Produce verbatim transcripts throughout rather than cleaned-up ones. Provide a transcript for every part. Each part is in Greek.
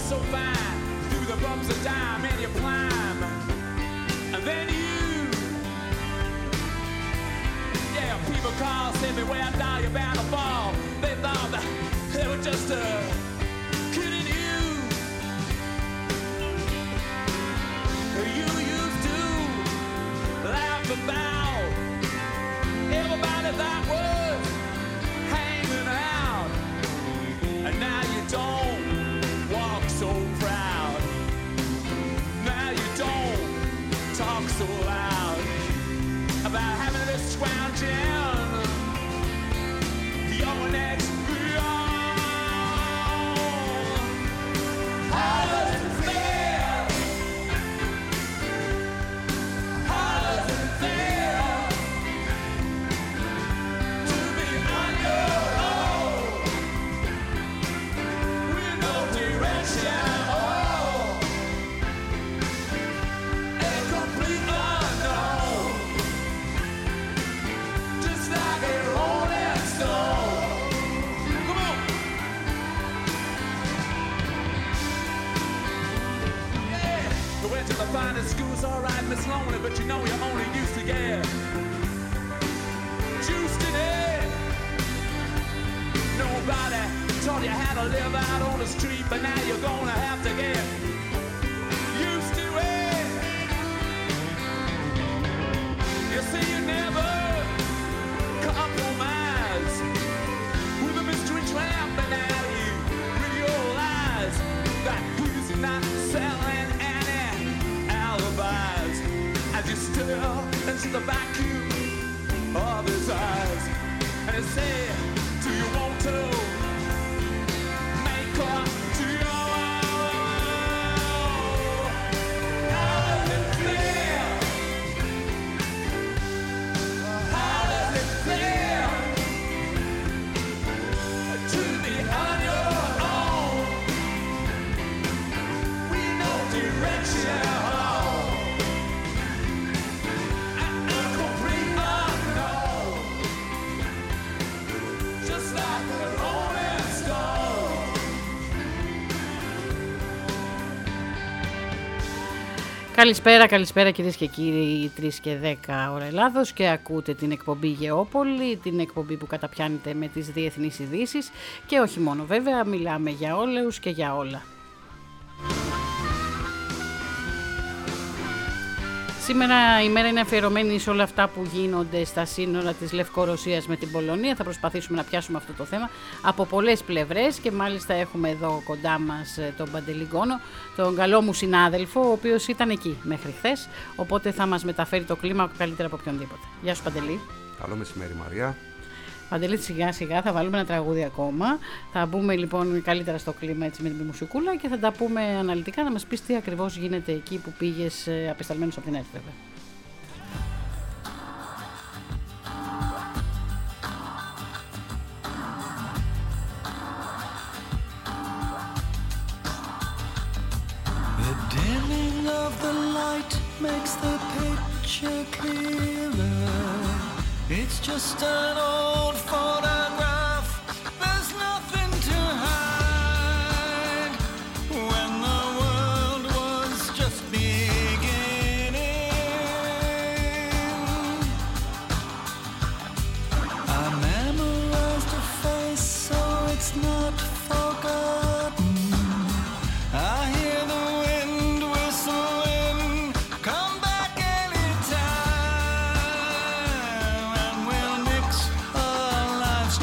so fine. Through the bumps of time and you climb. And then you, yeah, people call, say me where I die, you're bound to fall. They thought that they were just uh, kidding you. You used to laugh about everybody that was hanging out, and now you don't walk so proud. Now you don't talk so loud about having this scrounging your next how does it feel? How does it feel to be on your own with no direction? A complete unknown, just like a rolling stone. Come on. Yeah, we went to the finest schools, all right, Miss Lonely, but you know you're only used to get juiced in it. Nobody taught you how to live out on the street, but now you're gonna have to get used to it. You see, you never compromise with a mystery trampling at you. Realize that he's not selling any alibis as you stare into the vacuum of his eyes. And he say, do you want to make up to your own? How does it feel? How does it feel to be on your own with no direction? And a complete unknown, just like a rolling stone. Καλησπέρα, καλησπέρα κυρίες και κύριοι, τρεις και δέκα ώρα Ελλάδος και ακούτε την εκπομπή Γεώπολη, την εκπομπή που καταπιάνεται με τις διεθνείς ειδήσεις και όχι μόνο βέβαια, μιλάμε για όλους και για όλα. Σήμερα η μέρα είναι αφιερωμένη σε όλα αυτά που γίνονται στα σύνορα της Λευκορωσίας με την Πολωνία. Θα προσπαθήσουμε να πιάσουμε αυτό το θέμα από πολλές πλευρές και μάλιστα έχουμε εδώ κοντά μας τον Παντελή Γκόνο, τον καλό μου συνάδελφο, ο οποίος ήταν εκεί μέχρι χθες, οπότε θα μας μεταφέρει το κλίμα καλύτερα από οποιονδήποτε. Γεια σου Παντελή. Καλό μεσημέρι Μαρία. Παντελή, σιγά σιγά θα βάλουμε ένα τραγούδι ακόμα. Θα μπούμε λοιπόν καλύτερα στο κλίμα έτσι, με την μουσικούλα και θα τα πούμε αναλυτικά να μας πεις τι ακριβώς γίνεται εκεί που πήγες απεσταλμένος από την ΕΡΤ βέβαια. The dimming of the light makes the picture clearer. It's just an old photograph, there's nothing to hide. When the world was just beginning, I memorized a face so it's not forgotten. I hear the wind whistling, come back anytime. And we'll mix our lives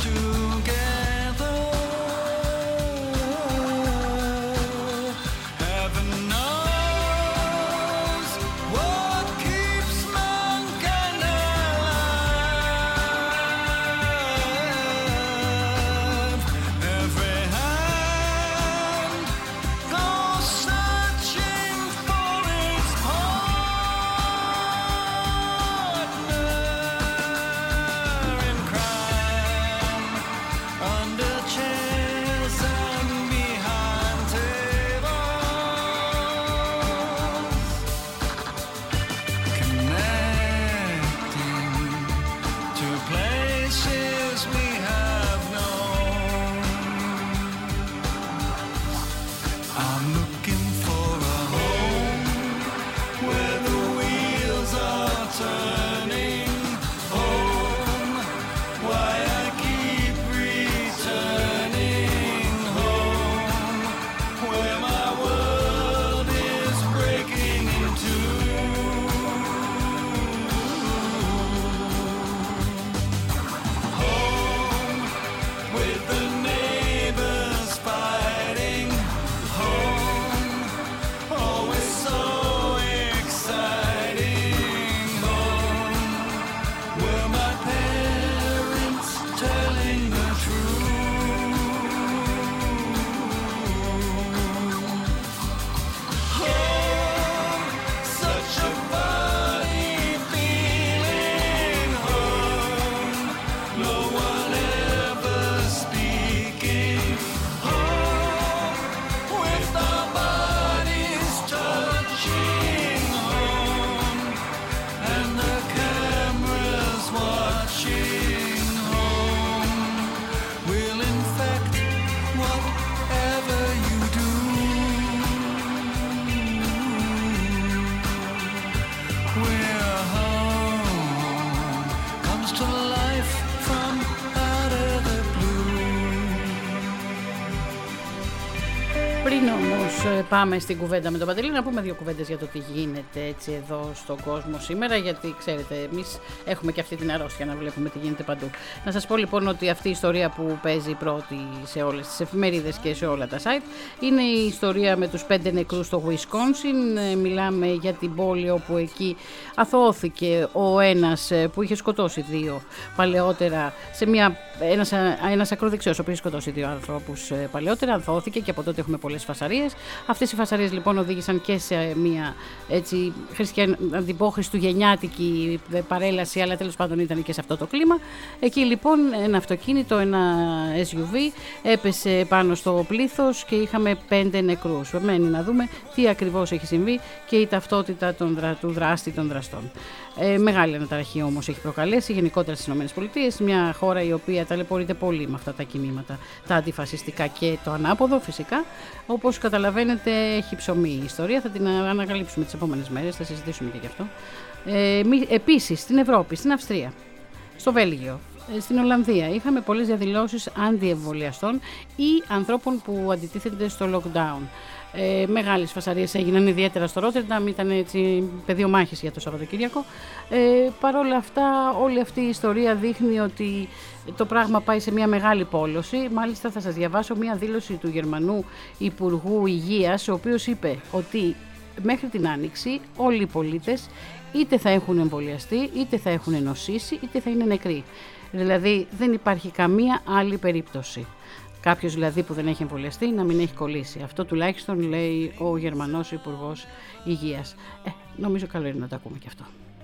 πάμε στην κουβέντα με τον Παντελή, να πούμε δύο κουβέντες για το τι γίνεται έτσι εδώ στον κόσμο σήμερα, γιατί ξέρετε, εμείς έχουμε και αυτή την αρρώστια να βλέπουμε τι γίνεται παντού. Να σας πω λοιπόν ότι αυτή η ιστορία που παίζει πρώτη σε όλες τις εφημερίδες και σε όλα τα site είναι η ιστορία με τους πέντε νεκρούς στο Wisconsin. Μιλάμε για την πόλη όπου εκεί αθώθηκε ο ένας που είχε σκοτώσει δύο παλαιότερα, σε μια, ένας, ένας ακροδεξιός, ο οποίος είχε σκοτώσει δύο ανθρώπους παλαιότερα, αθώθηκε και από τότε έχουμε πολλές φασαρίες. Αυτές οι φασαρίες λοιπόν οδήγησαν και σε μια έτσι χριστιαν, αντιπώ χριστουγεννιάτικη παρέλαση, αλλά τέλος πάντων ήταν και σε αυτό το κλίμα. Εκεί λοιπόν ένα αυτοκίνητο, ένα ες γιου βι έπεσε πάνω στο πλήθος και είχαμε πέντε νεκρούς. Μένει να δούμε τι ακριβώς έχει συμβεί και η ταυτότητα των δρα, του δράστη των δραστών. Ε, μεγάλη αναταραχή όμως έχει προκαλέσει γενικότερα στις ΗΠΑ, μια χώρα η οποία ταλαιπωρείται πολύ με αυτά τα κινήματα, τα αντιφασιστικά και το ανάποδο φυσικά. Όπως καταλαβαίνετε έχει ψωμί η ιστορία, θα την ανακαλύψουμε τις επόμενες μέρες, θα συζητήσουμε και γι' αυτό. Ε, επίσης στην Ευρώπη, στην Αυστρία, στο Βέλγιο, στην Ολλανδία είχαμε πολλές διαδηλώσεις αντιεμβολιαστών ή ανθρώπων που αντιτίθενται στο lockdown. Ε, μεγάλες φασαρίες έγιναν ιδιαίτερα στο Ρότερνταμ, ήταν έτσι πεδίο μάχης για το Σαββατοκύριακο. Ε, Παρ' όλα αυτά, όλη αυτή η ιστορία δείχνει ότι το πράγμα πάει σε μια μεγάλη πόλωση. Μάλιστα θα σας διαβάσω μια δήλωση του Γερμανού Υπουργού Υγείας, ο οποίος είπε ότι μέχρι την Άνοιξη όλοι οι πολίτες είτε θα έχουν εμβολιαστεί, είτε θα έχουν νοσήσει, είτε θα είναι νεκροί. Δηλαδή δεν υπάρχει καμία άλλη περίπτωση. Κάποιος δηλαδή που δεν έχει εμβολιαστεί να μην έχει κολλήσει. Αυτό τουλάχιστον λέει ο Γερμανός Υπουργός Υγείας. Ε, νομίζω καλό είναι να το ακούμε και αυτό.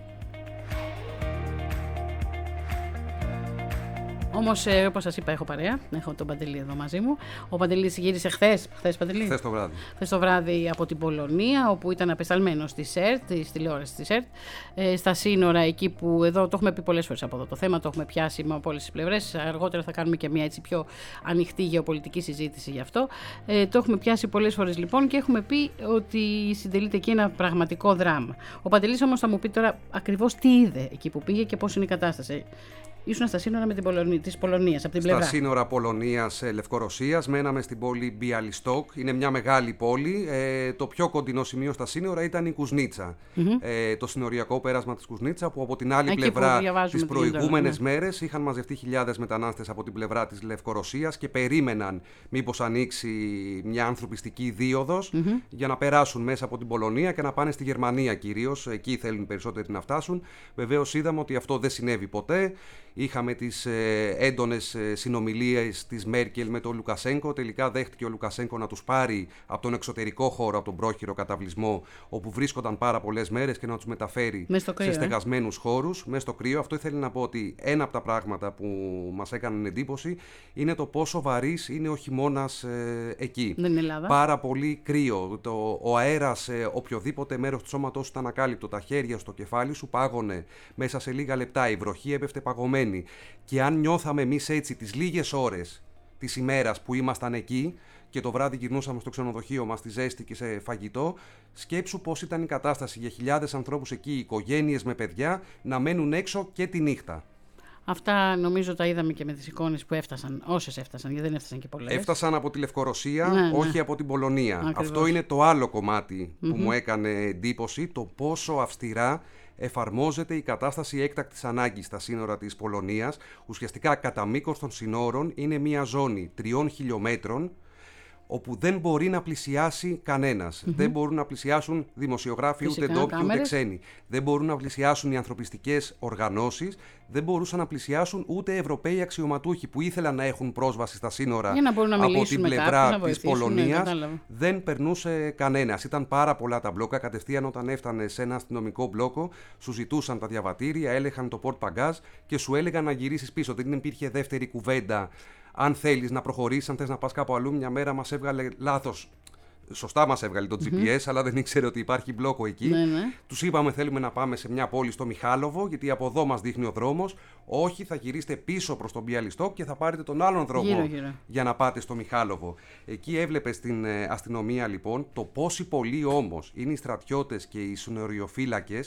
Όμως, ε, όπως σας είπα, έχω παρέα. Έχω τον Παντελή εδώ μαζί μου. Ο Παντελής γύρισε χθες. Χθες, Παντελή. Χθες το βράδυ. Χθες το βράδυ από την Πολωνία, όπου ήταν απεσταλμένος στη ΣΕΡΤ, τη τηλεόραση της ΣΕΡΤ, ε, στα σύνορα εκεί που εδώ το έχουμε πει πολλές φορές από εδώ το θέμα, το έχουμε πιάσει από όλες τις πλευρές. Αργότερα θα κάνουμε και μια έτσι πιο ανοιχτή γεωπολιτική συζήτηση γι' αυτό. Ε, το έχουμε πιάσει πολλές φορές λοιπόν και έχουμε πει ότι συντελείται εκεί ένα πραγματικό δράμα. Ο Παντελής όμως θα μου πει τώρα ακριβώς τι είδε εκεί που πήγε και πώς είναι η κατάσταση. Ήσουν στα σύνορα με την Πολωνία, της Πολωνίας, από την πλευρά. Στα σύνορα Πολωνίας-Λευκορωσίας, μέναμε στην πόλη Μπιαλιστόκ. Είναι μια μεγάλη πόλη. Ε, το πιο κοντινό σημείο στα σύνορα ήταν η Κουσνίτσα. Mm-hmm. Ε, το συνοριακό πέρασμα της Κουσνίτσα, που από την άλλη εκεί πλευρά τις προηγούμενες ναι. μέρες είχαν μαζευτεί χιλιάδες μετανάστες από την πλευρά της Λευκορωσίας και περίμεναν μήπως ανοίξει μια ανθρωπιστική δίωδος mm-hmm. για να περάσουν μέσα από την Πολωνία και να πάνε στη Γερμανία κυρίως. Εκεί θέλουν περισσότεροι να φτάσουν. Βεβαίως είδαμε ότι αυτό δεν συνέβη ποτέ. Είχαμε τις ε, έντονες ε, συνομιλίες της Μέρκελ με τον Λουκασένκο. Τελικά δέχτηκε ο Λουκασένκο να τους πάρει από τον εξωτερικό χώρο, από τον πρόχειρο καταβλισμό, όπου βρίσκονταν πάρα πολλές μέρες, και να τους μεταφέρει κρύο, σε στεγασμένους ε? χώρους, μέσα στο κρύο. Αυτό ήθελε να πω ότι ένα από τα πράγματα που μας έκαναν εντύπωση είναι το πόσο βαρύς είναι ο χειμώνας ε, εκεί. Δεν είναι Ελλάδα. Πάρα πολύ κρύο. Το, ο αέρας σε οποιοδήποτε μέρος του σώματός σου ήταν ακάλυπτο. Τα χέρια στο κεφάλι σου πάγωνε μέσα σε λίγα λεπτά. Η βροχή έπεφτε παγωμένη. Και αν νιώθαμε εμείς έτσι τις λίγες ώρες της ημέρας που ήμασταν εκεί και το βράδυ γυρνούσαμε στο ξενοδοχείο μας, στη ζέστη και σε φαγητό, σκέψου πώς ήταν η κατάσταση για χιλιάδες ανθρώπους εκεί, οικογένειες με παιδιά, να μένουν έξω και τη νύχτα. Αυτά νομίζω τα είδαμε και με τις εικόνες που έφτασαν, όσες έφτασαν, γιατί δεν έφτασαν και πολλές. Έφτασαν από τη Λευκορωσία, ναι, όχι ναι. από την Πολωνία. Ακριβώς. Αυτό είναι το άλλο κομμάτι που mm-hmm. μου έκανε εντύπωση, το πόσο αυστηρά εφαρμόζεται η κατάσταση έκτακτης ανάγκης στα σύνορα της Πολωνίας. Ουσιαστικά κατά μήκος των συνόρων είναι μια ζώνη τριών χιλιόμετρων, όπου δεν μπορεί να πλησιάσει κανένας. Mm-hmm. Δεν μπορούν να πλησιάσουν δημοσιογράφοι, φυσικά, ούτε ντόπιοι ούτε ξένοι. Δεν μπορούν να πλησιάσουν οι ανθρωπιστικές οργανώσεις. Δεν μπορούσαν να πλησιάσουν ούτε Ευρωπαίοι αξιωματούχοι που ήθελαν να έχουν πρόσβαση στα σύνορα να από την πλευρά κάποιους, της Πολωνίας. Ναι, δεν περνούσε κανένας. Ήταν πάρα πολλά τα μπλόκα. Κατευθείαν όταν έφτανε σε ένα αστυνομικό μπλόκο, σου ζητούσαν τα διαβατήρια, έλεγχαν το port bagage και σου έλεγαν να γυρίσεις πίσω. Δεν υπήρχε δεύτερη κουβέντα. Αν θέλεις να προχωρήσεις, αν θες να πας κάπου αλλού, μια μέρα μας έβγαλε λάθος. Σωστά μας έβγαλε το mm-hmm. τζι πι ες, αλλά δεν ήξερε ότι υπάρχει μπλόκο εκεί. Ναι, ναι. Τους είπαμε θέλουμε να πάμε σε μια πόλη στο Μιχάλοβο, γιατί από εδώ μας δείχνει ο δρόμος. Όχι, θα γυρίσετε πίσω προς τον Μπιαλιστόκ και θα πάρετε τον άλλον δρόμο γύρω, γύρω. για να πάτε στο Μιχάλοβο. Εκεί έβλεπες την ε, αστυνομία λοιπόν το πόσοι πολλοί όμως είναι οι στρατιώτες και οι συνοριοφύλακες,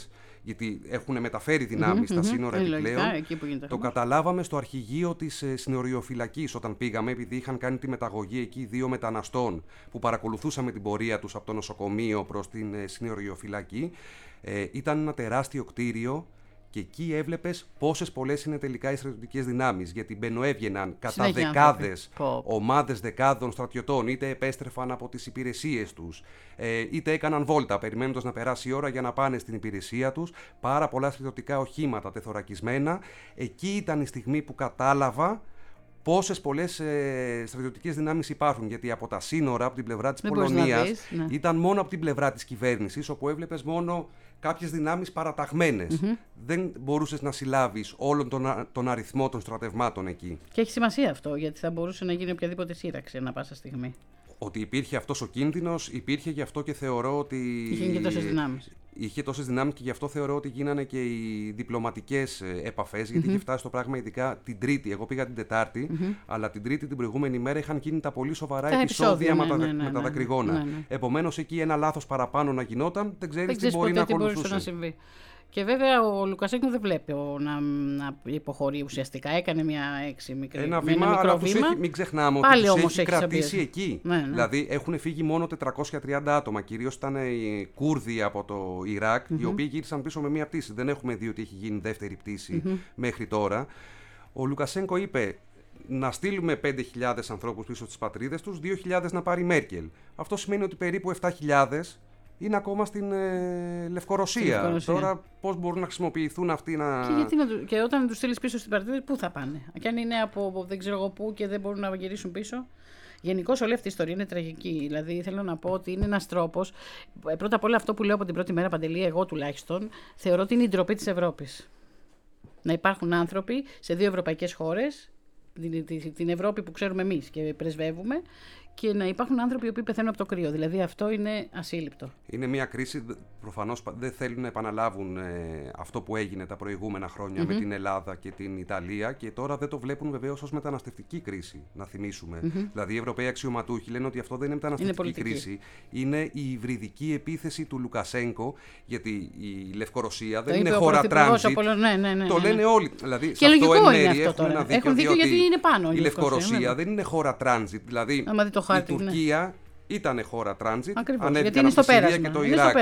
γιατί έχουν μεταφέρει δυνάμεις στα σύνορα επιπλέον. Το καταλάβαμε στο αρχηγείο της ε, συνοριοφυλακής όταν πήγαμε, επειδή είχαν κάνει τη μεταγωγή εκεί δύο μεταναστών που παρακολουθούσαμε την πορεία τους από το νοσοκομείο προς την ε, συνοριοφυλακή. Ε, ήταν ένα τεράστιο κτίριο. Και εκεί έβλεπες πόσες πολλές είναι τελικά οι στρατιωτικές δυνάμεις. Γιατί μπαινοέβγαιναν κατά Συνέχεια δεκάδες, άνθρωποι. ομάδες δεκάδων στρατιωτών, είτε επέστρεφαν από τις υπηρεσίες τους, ε, είτε έκαναν βόλτα, περιμένοντας να περάσει η ώρα για να πάνε στην υπηρεσία τους. Πάρα πολλά στρατιωτικά οχήματα τεθωρακισμένα. Εκεί ήταν η στιγμή που κατάλαβα πόσες πολλές ε, στρατιωτικές δυνάμεις υπάρχουν. Γιατί από τα σύνορα, από την πλευρά της Δεν Πολωνίας, δεις, ναι. ήταν μόνο από την πλευρά της κυβέρνησης, όπου έβλεπες μόνο κάποιες δυνάμεις παραταγμένες. Mm-hmm. Δεν μπορούσες να συλλάβεις όλον τον, α, τον αριθμό των στρατευμάτων εκεί. Και έχει σημασία αυτό, γιατί θα μπορούσε να γίνει οποιαδήποτε σύραξη ανά πάσα στιγμή. Ότι υπήρχε αυτός ο κίνδυνος, υπήρχε, γι' αυτό και θεωρώ ότι... Είχε και τόσες δυνάμεις. Είχε τόσες δυνάμεις και γι' αυτό θεωρώ ότι γίνανε και οι διπλωματικές επαφές, γιατί mm-hmm. είχε φτάσει το πράγμα ειδικά την Τρίτη. Εγώ πήγα την Τετάρτη, mm-hmm. αλλά την Τρίτη την προηγούμενη μέρα είχαν γίνει τα πολύ σοβαρά τα επεισόδια ναι, με, ναι, ναι, με τα δακρυγόνα. Ναι, ναι. Επομένως εκεί ένα λάθος παραπάνω να γινόταν, δεν ξέρεις τι μπορεί να ακολουθούσε. Να συμβεί. Και βέβαια ο Λουκασέγκο δεν βλέπει να, να υποχωρεί ουσιαστικά. Έκανε μια έξι μικρή, ένα βήμα, ένα αλλά τους έχει, μην ξεχνάμε Πάλι ότι τους έχει, έχει κρατήσει εκεί. Ναι, ναι. Δηλαδή έχουν φύγει μόνο τετρακόσια τριάντα άτομα. Κυρίως ήταν οι Κούρδοι από το Ιράκ, mm-hmm. οι οποίοι γύρισαν πίσω με μια πτήση. Δεν έχουμε δει ότι έχει γίνει δεύτερη πτήση mm-hmm. μέχρι τώρα. Ο Λουκασέγκο είπε να στείλουμε πέντε χιλιάδες ανθρώπους πίσω στις πατρίδες τους, δύο χιλιάδες να πάρει η Μέρκελ. Αυτό σημαίνει ότι περίπου επτά χιλιάδες είναι ακόμα στην ε, Λευκορωσία. Λευκορωσία. Τώρα πώς μπορούν να χρησιμοποιηθούν αυτοί να... Και, γιατί να, και όταν τους στείλεις πίσω στην πατρίδα, πού θα πάνε. Και αν είναι από δεν ξέρω εγώ πού και δεν μπορούν να γυρίσουν πίσω. Γενικώς όλη αυτή η ιστορία είναι τραγική. Δηλαδή θέλω να πω ότι είναι ένας τρόπος. Πρώτα απ' όλα αυτό που λέω από την πρώτη μέρα, Παντελή, εγώ τουλάχιστον, θεωρώ ότι είναι η ντροπή της Ευρώπης. Να υπάρχουν άνθρωποι σε δύο ευρωπαϊκές χώρες, την, την Ευρώπη που ξέρουμε εμείς και πρεσβεύουμε, και να υπάρχουν άνθρωποι που πεθαίνουν από το κρύο. Δηλαδή αυτό είναι ασύλληπτο. Είναι μια κρίση, προφανώς δεν θέλουν να επαναλάβουν ε, αυτό που έγινε τα προηγούμενα χρόνια mm-hmm. με την Ελλάδα και την Ιταλία, και τώρα δεν το βλέπουν βεβαίως ως μεταναστευτική κρίση, να θυμίσουμε. Mm-hmm. Δηλαδή οι Ευρωπαίοι αξιωματούχοι λένε ότι αυτό δεν είναι μεταναστευτική είναι κρίση, είναι η υβριδική επίθεση του Λουκασέγκο, γιατί η Λευκορωσία δεν το είναι χώρα τράνζιτ. Ναι, ναι, ναι, ναι. Το λένε όλοι. Δηλαδή, και σε αυτό εν μέρει έχουν αυτό ένα δίκιο, έχουν δίκιο γιατί είναι πάνω. Η Λευκορωσία δεν είναι χώρα τράνζιτ. Δηλαδή χάρτη, η Τουρκία ναι. ήταν χώρα τράνζιτ, ανέβηκαν από τη Συρία και το Ιράκ.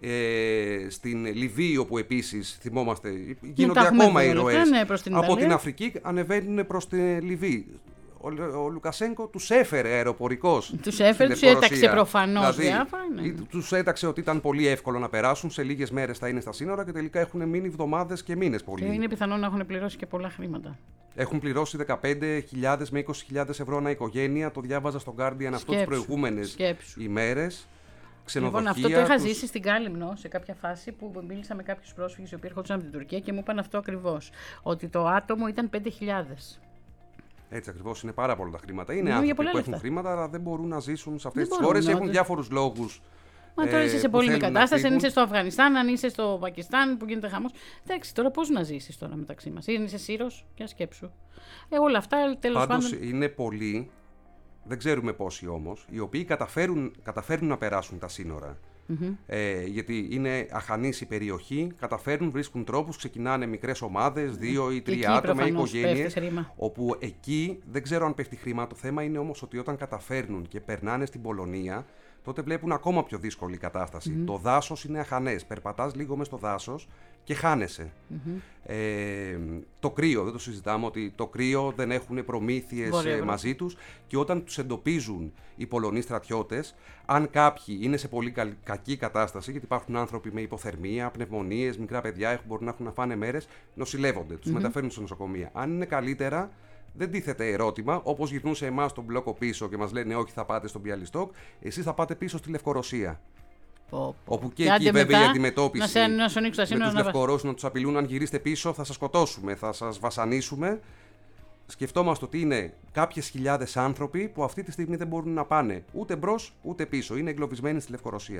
Ε, στην Λιβύη, όπου επίσης θυμόμαστε γίνονται ακόμα οι ροές. Ναι, από την Αφρική ανεβαίνουν προς τη Λιβύη. Ο, ο Λουκασέγκο τους έφερε αεροπορικός. Τους έφερε, τους έταξε προφανώς. Δηλαδή, ναι. Τους έταξε ότι ήταν πολύ εύκολο να περάσουν, σε λίγες μέρες θα είναι στα σύνορα, και τελικά έχουν μείνει εβδομάδες και μήνες πολύ. Και είναι πιθανό να έχουν πληρώσει και πολλά χρήματα. Έχουν πληρώσει δεκαπέντε χιλιάδες με είκοσι χιλιάδες ευρώ ανά οικογένεια. Το διάβαζα στο Guardian αυτό τις προηγούμενες ημέρες. Ξενοδοχεία. Λοιπόν, αυτό το είχα τους... ζήσει στην Κάλυμνο σε κάποια φάση που μίλησα με κάποιους πρόσφυγες οι οποίοι έρχονταν από την Τουρκία και μου είπαν αυτό ακριβώς. Ότι το άτομο ήταν πέντε χιλιάδες. Έτσι ακριβώς, είναι πάρα πολλά τα χρήματα. Είναι άνθρωποι που λεφτά. Έχουν χρήματα, αλλά δεν μπορούν να ζήσουν σε αυτές τις χώρες. Έχουν διάφορους λόγους. Μα τώρα είσαι σε πολύ κατάσταση, αν είσαι στο Αφγανιστάν, αν είσαι στο Πακιστάν που γίνεται χαμός. Εντάξει, τώρα πώς να ζήσεις τώρα μεταξύ μας. Ή είσαι Σύρος, για σκέψου. Ε, όλα αυτά τέλος πάντων. Πάντως είναι πολλοί, δεν ξέρουμε πόσοι όμως, οι οποίοι καταφέρουν, καταφέρουν να περάσουν τα σύνορα. Mm-hmm. Ε, γιατί είναι αχανής η περιοχή, καταφέρνουν, βρίσκουν τρόπους, ξεκινάνε μικρές ομάδες, δύο ή τρία εκεί, άτομα, οικογένειες, όπου εκεί δεν ξέρω αν πέφτει χρήμα. Το θέμα είναι όμως ότι όταν καταφέρνουν και περνάνε στην Πολωνία, τότε βλέπουν ακόμα πιο δύσκολη κατάσταση. Mm-hmm. Το δάσος είναι αχανές. Περπατάς λίγο μες στο δάσος και χάνεσαι. Mm-hmm. Ε, το κρύο, δεν το συζητάμε, ότι το κρύο δεν έχουν προμήθειες ε, μαζί τους, και όταν τους εντοπίζουν οι Πολωνοί στρατιώτες, αν κάποιοι είναι σε πολύ κα, κακή κατάσταση, γιατί υπάρχουν άνθρωποι με υποθερμία, πνευμονίες, μικρά παιδιά, έχουν, μπορούν να έχουν να φάνε μέρες, νοσηλεύονται, τους mm-hmm. μεταφέρουν στο νοσοκομεία. Αν είναι καλύτερα, δεν τίθεται ερώτημα, όπως γυρνούν σε εμάς τον μπλόκο πίσω και μας λένε όχι, θα πάτε στον Μπιαλιστόκ, εσείς θα πάτε πίσω στη Λευκορωσία. Oh. Όπου και, και εκεί βέβαια η αντιμετώπιση να, να, με τους Λευκορώσους να τους απειλούν, αν γυρίσετε πίσω θα σας σκοτώσουμε, θα σας βασανίσουμε. Σκεφτόμαστε ότι είναι κάποιες χιλιάδες άνθρωποι που αυτή τη στιγμή δεν μπορούν να πάνε ούτε μπρος ούτε πίσω, είναι εγκλωβισμένοι στη Λευκορωσία.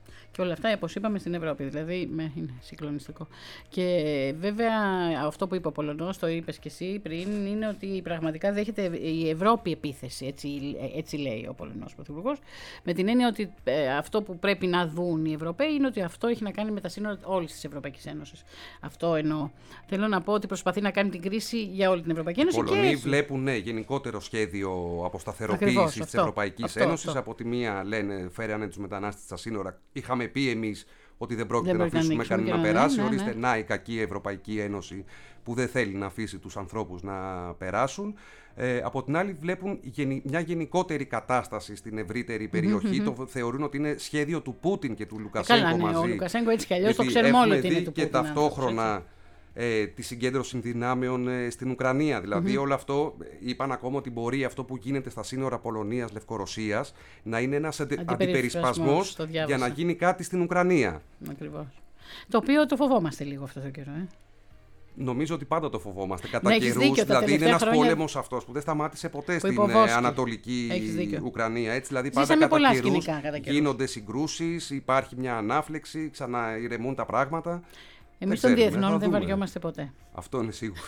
Και όλα αυτά, όπως είπαμε, στην Ευρώπη. Δηλαδή, με, είναι συγκλονιστικό. Και βέβαια, αυτό που είπε ο Πολωνός, το είπες και εσύ πριν, είναι ότι πραγματικά δέχεται η Ευρώπη επίθεση. Έτσι, έτσι λέει ο Πολωνός Πρωθυπουργός. Με την έννοια ότι ε, αυτό που πρέπει να δουν οι Ευρωπαίοι είναι ότι αυτό έχει να κάνει με τα σύνορα όλης της Ευρωπαϊκής Ένωσης. Αυτό εννοώ. Θέλω να πω ότι προσπαθεί να κάνει την κρίση για όλη την Ευρωπαϊκή Ένωση. Οι Πολωνοί βλέπουν ναι, γενικότερο σχέδιο αποσταθεροποίησης της Ευρωπαϊκής Ένωσης. Από τη μία λένε, φέρανε τους μετανάστες στα σύνορα. Είχαμε πει εμείς ότι δεν πρόκειται δεν να αφήσουμε κανένα να περάσει. Ναι, ναι. Ορίστε, να η κακή Ευρωπαϊκή Ένωση που δεν θέλει να αφήσει τους ανθρώπους να περάσουν. Ε, από την άλλη, βλέπουν γενι, μια γενικότερη κατάσταση στην ευρύτερη περιοχή. Mm-hmm. Το θεωρούν ότι είναι σχέδιο του Πούτιν και του Λουκασέγκο Καλά, ναι, μαζί. Ο Λουκασέγκο έτσι κι αλλιώς το ξέρουμε όλοι ότι είναι του Πούτιν. Και ταυτόχρονα ε, τη συγκέντρωση δυνάμεων ε, στην Ουκρανία. Δηλαδή, mm-hmm. όλο αυτό είπαν ακόμα ότι μπορεί αυτό που γίνεται στα σύνορα Πολωνίας-Λευκορωσίας να είναι ένας αντιπερισπασμός για να γίνει κάτι στην Ουκρανία. Ακριβώς. Το οποίο το φοβόμαστε λίγο αυτό το καιρό. Ε. Νομίζω ότι πάντα το φοβόμαστε κατά καιρούς. Δηλαδή, είναι ένας χρόνια... πόλεμος αυτός που δεν σταμάτησε ποτέ στην ε, Ανατολική Ουκρανία. Έτσι, δηλαδή, πάντα κατά καιρούς γίνονται συγκρούσεις, υπάρχει μια ανάφλεξη, ξαναειρεμούν τα πράγματα. Εμείς των διεθνών δεν βαριόμαστε ποτέ. Αυτό είναι σίγουρο.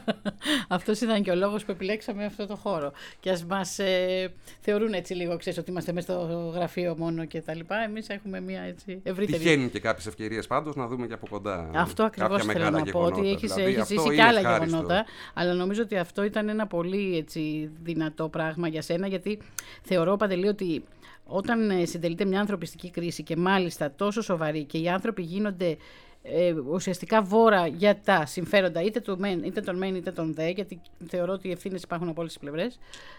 Αυτός ήταν και ο λόγος που επιλέξαμε αυτό το χώρο. Και ας μας ε, θεωρούν έτσι λίγο, ξέρεις, ότι είμαστε μέσα στο γραφείο μόνο και τα λοιπά. Εμείς έχουμε μια έτσι ευρύτερη. Τυχαίνουν και κάποιες ευκαιρίες πάντως να δούμε και από κοντά. Αυτό ακριβώς θέλω να πω. Ότι έχεις, δηλαδή, έχεις ζήσει και άλλα ευχάριστο. Γεγονότα. Αλλά νομίζω ότι αυτό ήταν ένα πολύ έτσι, δυνατό πράγμα για σένα. Γιατί θεωρώ, Παντελή, ότι όταν συντελείται μια ανθρωπιστική κρίση και μάλιστα τόσο σοβαρή και οι άνθρωποι γίνονται. Ε, ουσιαστικά βόρα για τα συμφέροντα είτε, του μεν, είτε των μεν είτε των δε, γιατί θεωρώ ότι οι ευθύνες υπάρχουν από όλες τις πλευρές.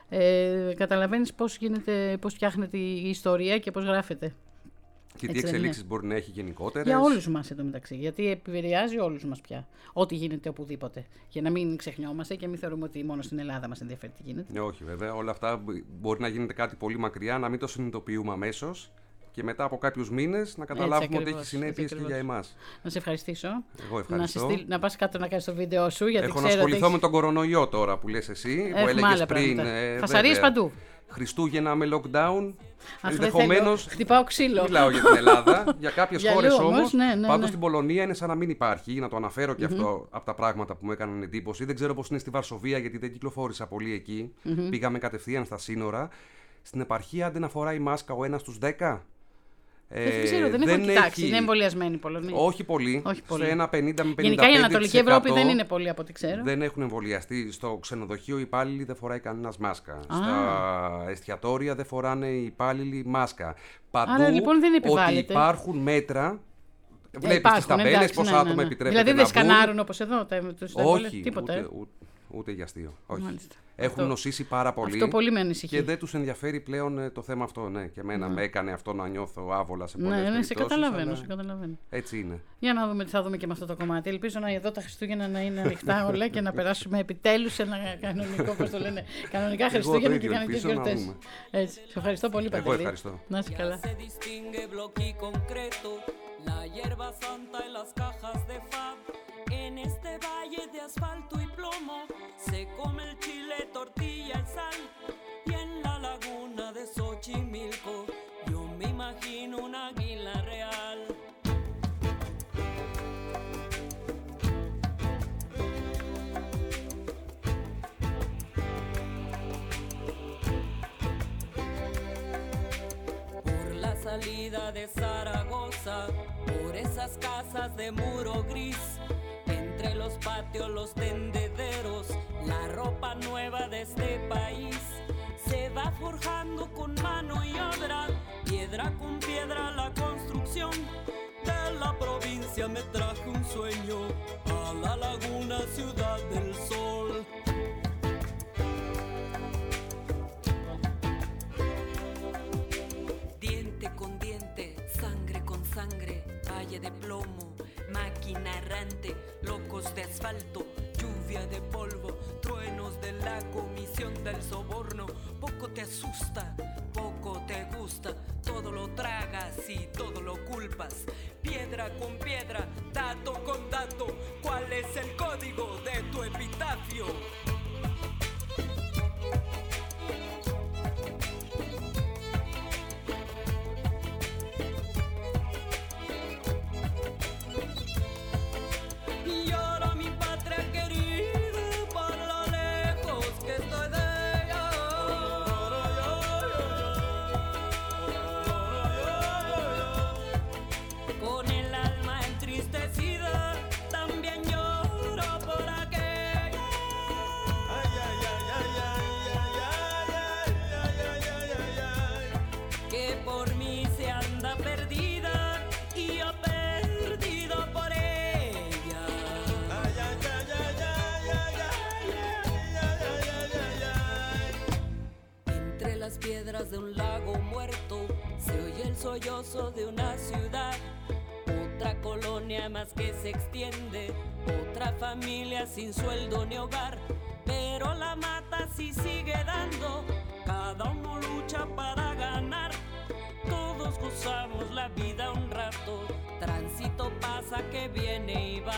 Ε, καταλαβαίνεις πώς, γίνεται, πώς φτιάχνεται η ιστορία και πώς γράφεται. Και τι εξελίξεις μπορεί να έχει γενικότερες. Για όλους μας εντωμεταξύ. Γιατί επηρεάζει όλους μας πια. Ό,τι γίνεται οπουδήποτε. Για να μην ξεχνιόμαστε και μην θεωρούμε ότι μόνο στην Ελλάδα μας ενδιαφέρει τι γίνεται. Ε, όχι, βέβαια. Όλα αυτά μπορεί να γίνεται κάτι πολύ μακριά, να μην το συνειδητοποιούμε αμέσως. Και μετά από κάποιους μήνες να καταλάβουμε ότι έχει συνέπειες και για εμάς. Να σε ευχαριστήσω. Εγώ ευχαριστώ. Να, στείλ, να πας κάτω να κάνεις το βίντεο σου. Γιατί Έχω ξέρω να ασχοληθώ έχεις... με τον κορονοϊό τώρα που λες εσύ, που έλεγες πριν. Ε, θα σαρείς παντού. Χριστούγεννα με lockdown. Ενδεχομένως. Χτυπάω ξύλο. Μιλάω για την Ελλάδα. Για κάποιες χώρες όμως. Ναι, ναι, πάντως ναι. στην Πολωνία είναι σαν να μην υπάρχει. Να το αναφέρω και mm-hmm. αυτό από τα πράγματα που μου έκαναν εντύπωση. Δεν ξέρω πώς είναι στη Βαρσοβία γιατί δεν κυκλοφόρησα πολύ εκεί. Mm-hmm. Πήγαμε κατευθείαν στα σύνορα. Στην επαρχία άντε να φοράει μάσκα ο ένας στους δέκα. Δεν ξέρω, δεν, δεν έχω κοιτάξει. Έχει... Είναι εμβολιασμένοι οι Πολωνοί. Όχι πολύ. Όχι πολύ. Σε ένα πενήντα με πενήντα πέντε τοις εκατό. Γενικά η Ανατολική Ευρώπη δεν είναι πολύ από ό,τι ξέρω. Δεν έχουν εμβολιαστεί. Στο ξενοδοχείο οι υπάλληλοι δεν φοράει κανένας μάσκα. Α. Στα εστιατόρια δεν φοράνε οι υπάλληλοι μάσκα. Παντού άρα, λοιπόν, δεν επιβάλλεται. Ότι υπάρχουν μέτρα. Βλέπεις τις ταμπέλες πόσα ναι, άτομα ναι, ναι. επιτρέπεται. Δηλαδή δεν σκανάρουν όπως εδώ. Όχι, τίποτα. Ούτε, ούτε, ούτε για αστείο. Όχι. Μάλιστα. Έχουν αυτό, νοσήσει πάρα πολύ. Αυτό πολύ με ανησυχεί. Και δεν τους ενδιαφέρει πλέον ε, το θέμα αυτό. Ναι. Και εμένα ναι. με έκανε αυτό να νιώθω άβολα σε πολλές ναι, περιπτώσεις. Ναι, σε καταλαβαίνω, αλλά... σε καταλαβαίνω. Έτσι είναι. Για να δούμε τι θα δούμε και με αυτό το κομμάτι. Ελπίζω να εδώ τα Χριστούγεννα να είναι ανοιχτά όλα και να περάσουμε επιτέλους σε ένα κανονικό, πώς το λένε, κανονικά Χριστούγεννα και κανονικές γιορτές. Έτσι. Σε ευχαριστώ πολύ, Παντελή. Εγώ ευχαριστώ. Να είσαι καλά. La hierba santa y las cajas de fab. En este valle de asfalto y plomo se come el chile, tortilla y sal. Y en la laguna de Xochimilco yo me imagino un águila real. Salida de Zaragoza, por esas casas de muro gris, entre los patios, los tendederos, la ropa nueva de este país, se va forjando con mano y obra, piedra con piedra la construcción, de la provincia me traje un sueño, a la laguna ciudad del sol. Sangre, valle de plomo, máquina errante, locos de asfalto, lluvia de polvo, truenos de la comisión del soborno. Poco te asusta, poco te gusta, todo lo tragas y todo lo culpas. Piedra con piedra, dato con dato, ¿cuál es el código de tu epitafio? sollozo de una ciudad, otra colonia más que se extiende, otra familia sin sueldo ni hogar, pero la mata sí sigue dando, cada uno lucha para ganar, todos gozamos la vida un rato, tránsito pasa que viene y va.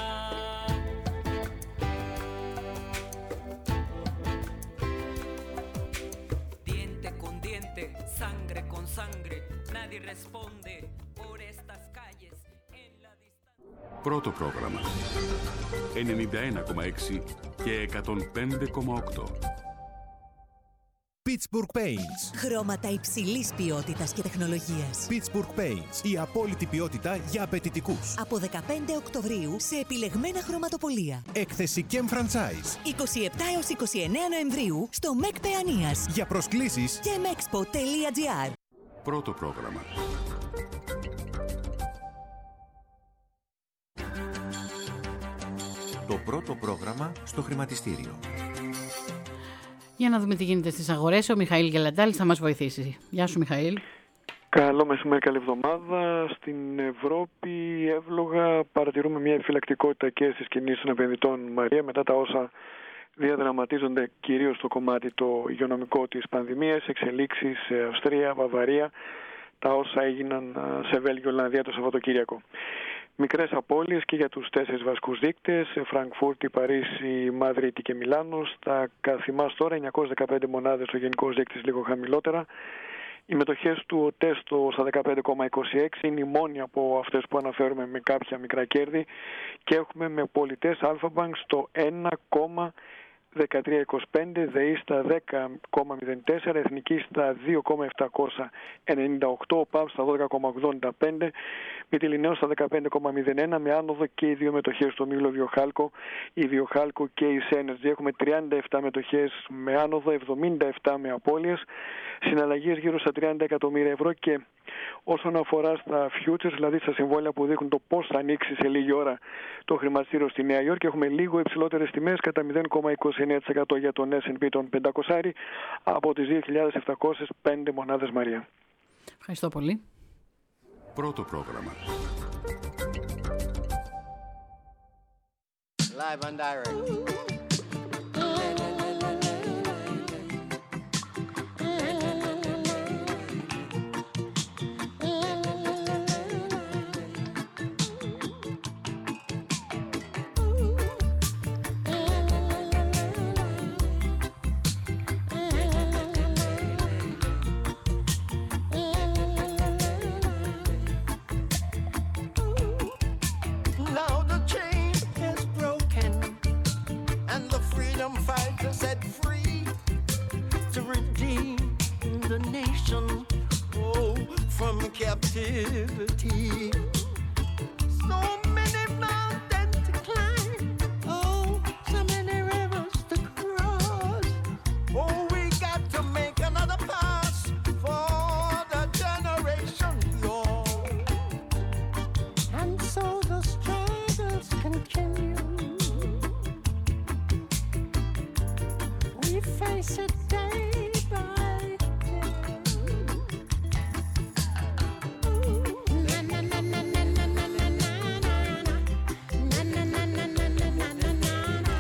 Sangre con sangre, nadie responde por estas calles en la distancia. Πρώτο πρόγραμμα ενενήντα ένα κόμμα έξι και εκατόν πέντε κόμμα οκτώ. Pittsburgh Paints. Χρώματα υψηλής ποιότητας και τεχνολογίας. Pittsburgh Paints. Η απόλυτη ποιότητα για απαιτητικούς. Από δεκαπέντε Οκτωβρίου σε επιλεγμένα χρωματοπωλεία. Έκθεση Kem Franchise. είκοσι επτά έως είκοσι εννέα Νοεμβρίου στο ΜΕΚ Παιανίας. Για προσκλήσεις kemexpo τελεία gr. Πρώτο πρόγραμμα. Το πρώτο πρόγραμμα στο χρηματιστήριο. Για να δούμε τι γίνεται στις αγορές. Ο Μιχαήλ Γελαντάλης θα μας βοηθήσει. Γεια σου, Μιχαήλ. Καλό μεσημέρι, καλή εβδομάδα. Στην Ευρώπη εύλογα παρατηρούμε μια επιφυλακτικότητα και στις κινήσεις των επενδυτών, Μαρία, μετά τα όσα διαδραματίζονται κυρίως στο κομμάτι το υγειονομικό της πανδημίας, εξελίξεις σε Αυστρία, Βαβαρία, τα όσα έγιναν σε Βέλγιο, Ολλανδία το Σαββατοκύριακο. Μικρές απώλειες και για τους τέσσερις βασικούς δείκτες, Φραγκφούρτη, Παρίσι, Μαδρίτη και Μιλάνο. Στα καθημάς τώρα εννιακόσιες δεκαπέντε μονάδες, ο γενικός δείκτης λίγο χαμηλότερα. Οι μετοχές του ΟΤΕ στα δεκαπέντε κόμμα είκοσι έξι είναι οι μόνοι από αυτές που αναφέρουμε με κάποια μικρά κέρδη και έχουμε με πολιτές Alpha Bank στο ένα κόμμα δεκατρία είκοσι πέντε, ΔΕΗ στα δέκα κόμμα μηδέν τέσσερα, Εθνική στα δύο κόμμα επτακόσια ενενήντα οκτώ, ΟΠΑΒ στα δώδεκα κόμμα ογδόντα πέντε, Μυτιληναίος στα δεκαπέντε κόμμα μηδέν ένα, με άνοδο και οι δύο μετοχές στο Μήλο Βιοχάλκο, η Βιοχάλκο και η Σένερτζι. Έχουμε τριάντα επτά μετοχές με άνοδο, εβδομήντα επτά με απώλειες, συναλλαγές γύρω στα τριάντα εκατομμύρια ευρώ και όσον αφορά στα futures, δηλαδή στα συμβόλαια που δείχνουν το πώς θα ανοίξει σε λίγη ώρα το χρηματιστήριο στη Νέα Υόρκη, έχουμε λίγο υψηλότερες τιμές κατά μηδέν κόμμα είκοσι εννέα τοις εκατό για τον ες εντ πι των πεντακόσια από τις δύο χιλιάδες επτακόσιες πέντε μονάδες, Μαρία. Ευχαριστώ πολύ. Πρώτο πρόγραμμα. Live and direct. Set free to redeem the nation, oh, from captivity. So many mountains to climb, oh, so many rivers to cross. Oh, we got to make another pass for the generation beyond. And so the struggles continue. Face it day by day. Na na na na na na na na na na na na na na na na na.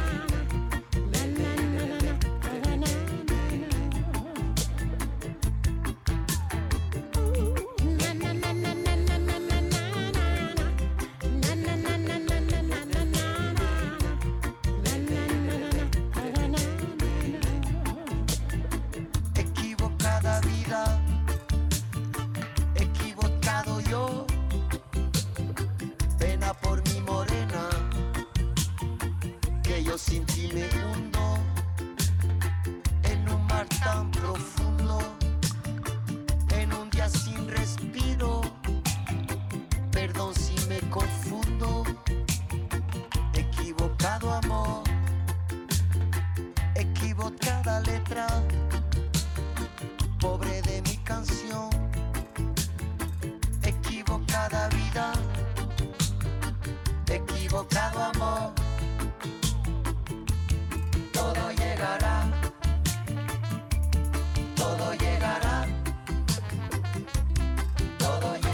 Sin ti me hundo en un mar tan profundo, en un día sin respiro. Perdón si me confundo, equivocado amor, equivocada letra, pobre de mi canción, equivocada vida, equivocado amor. Todo llegará, todo llegará, todo llegará.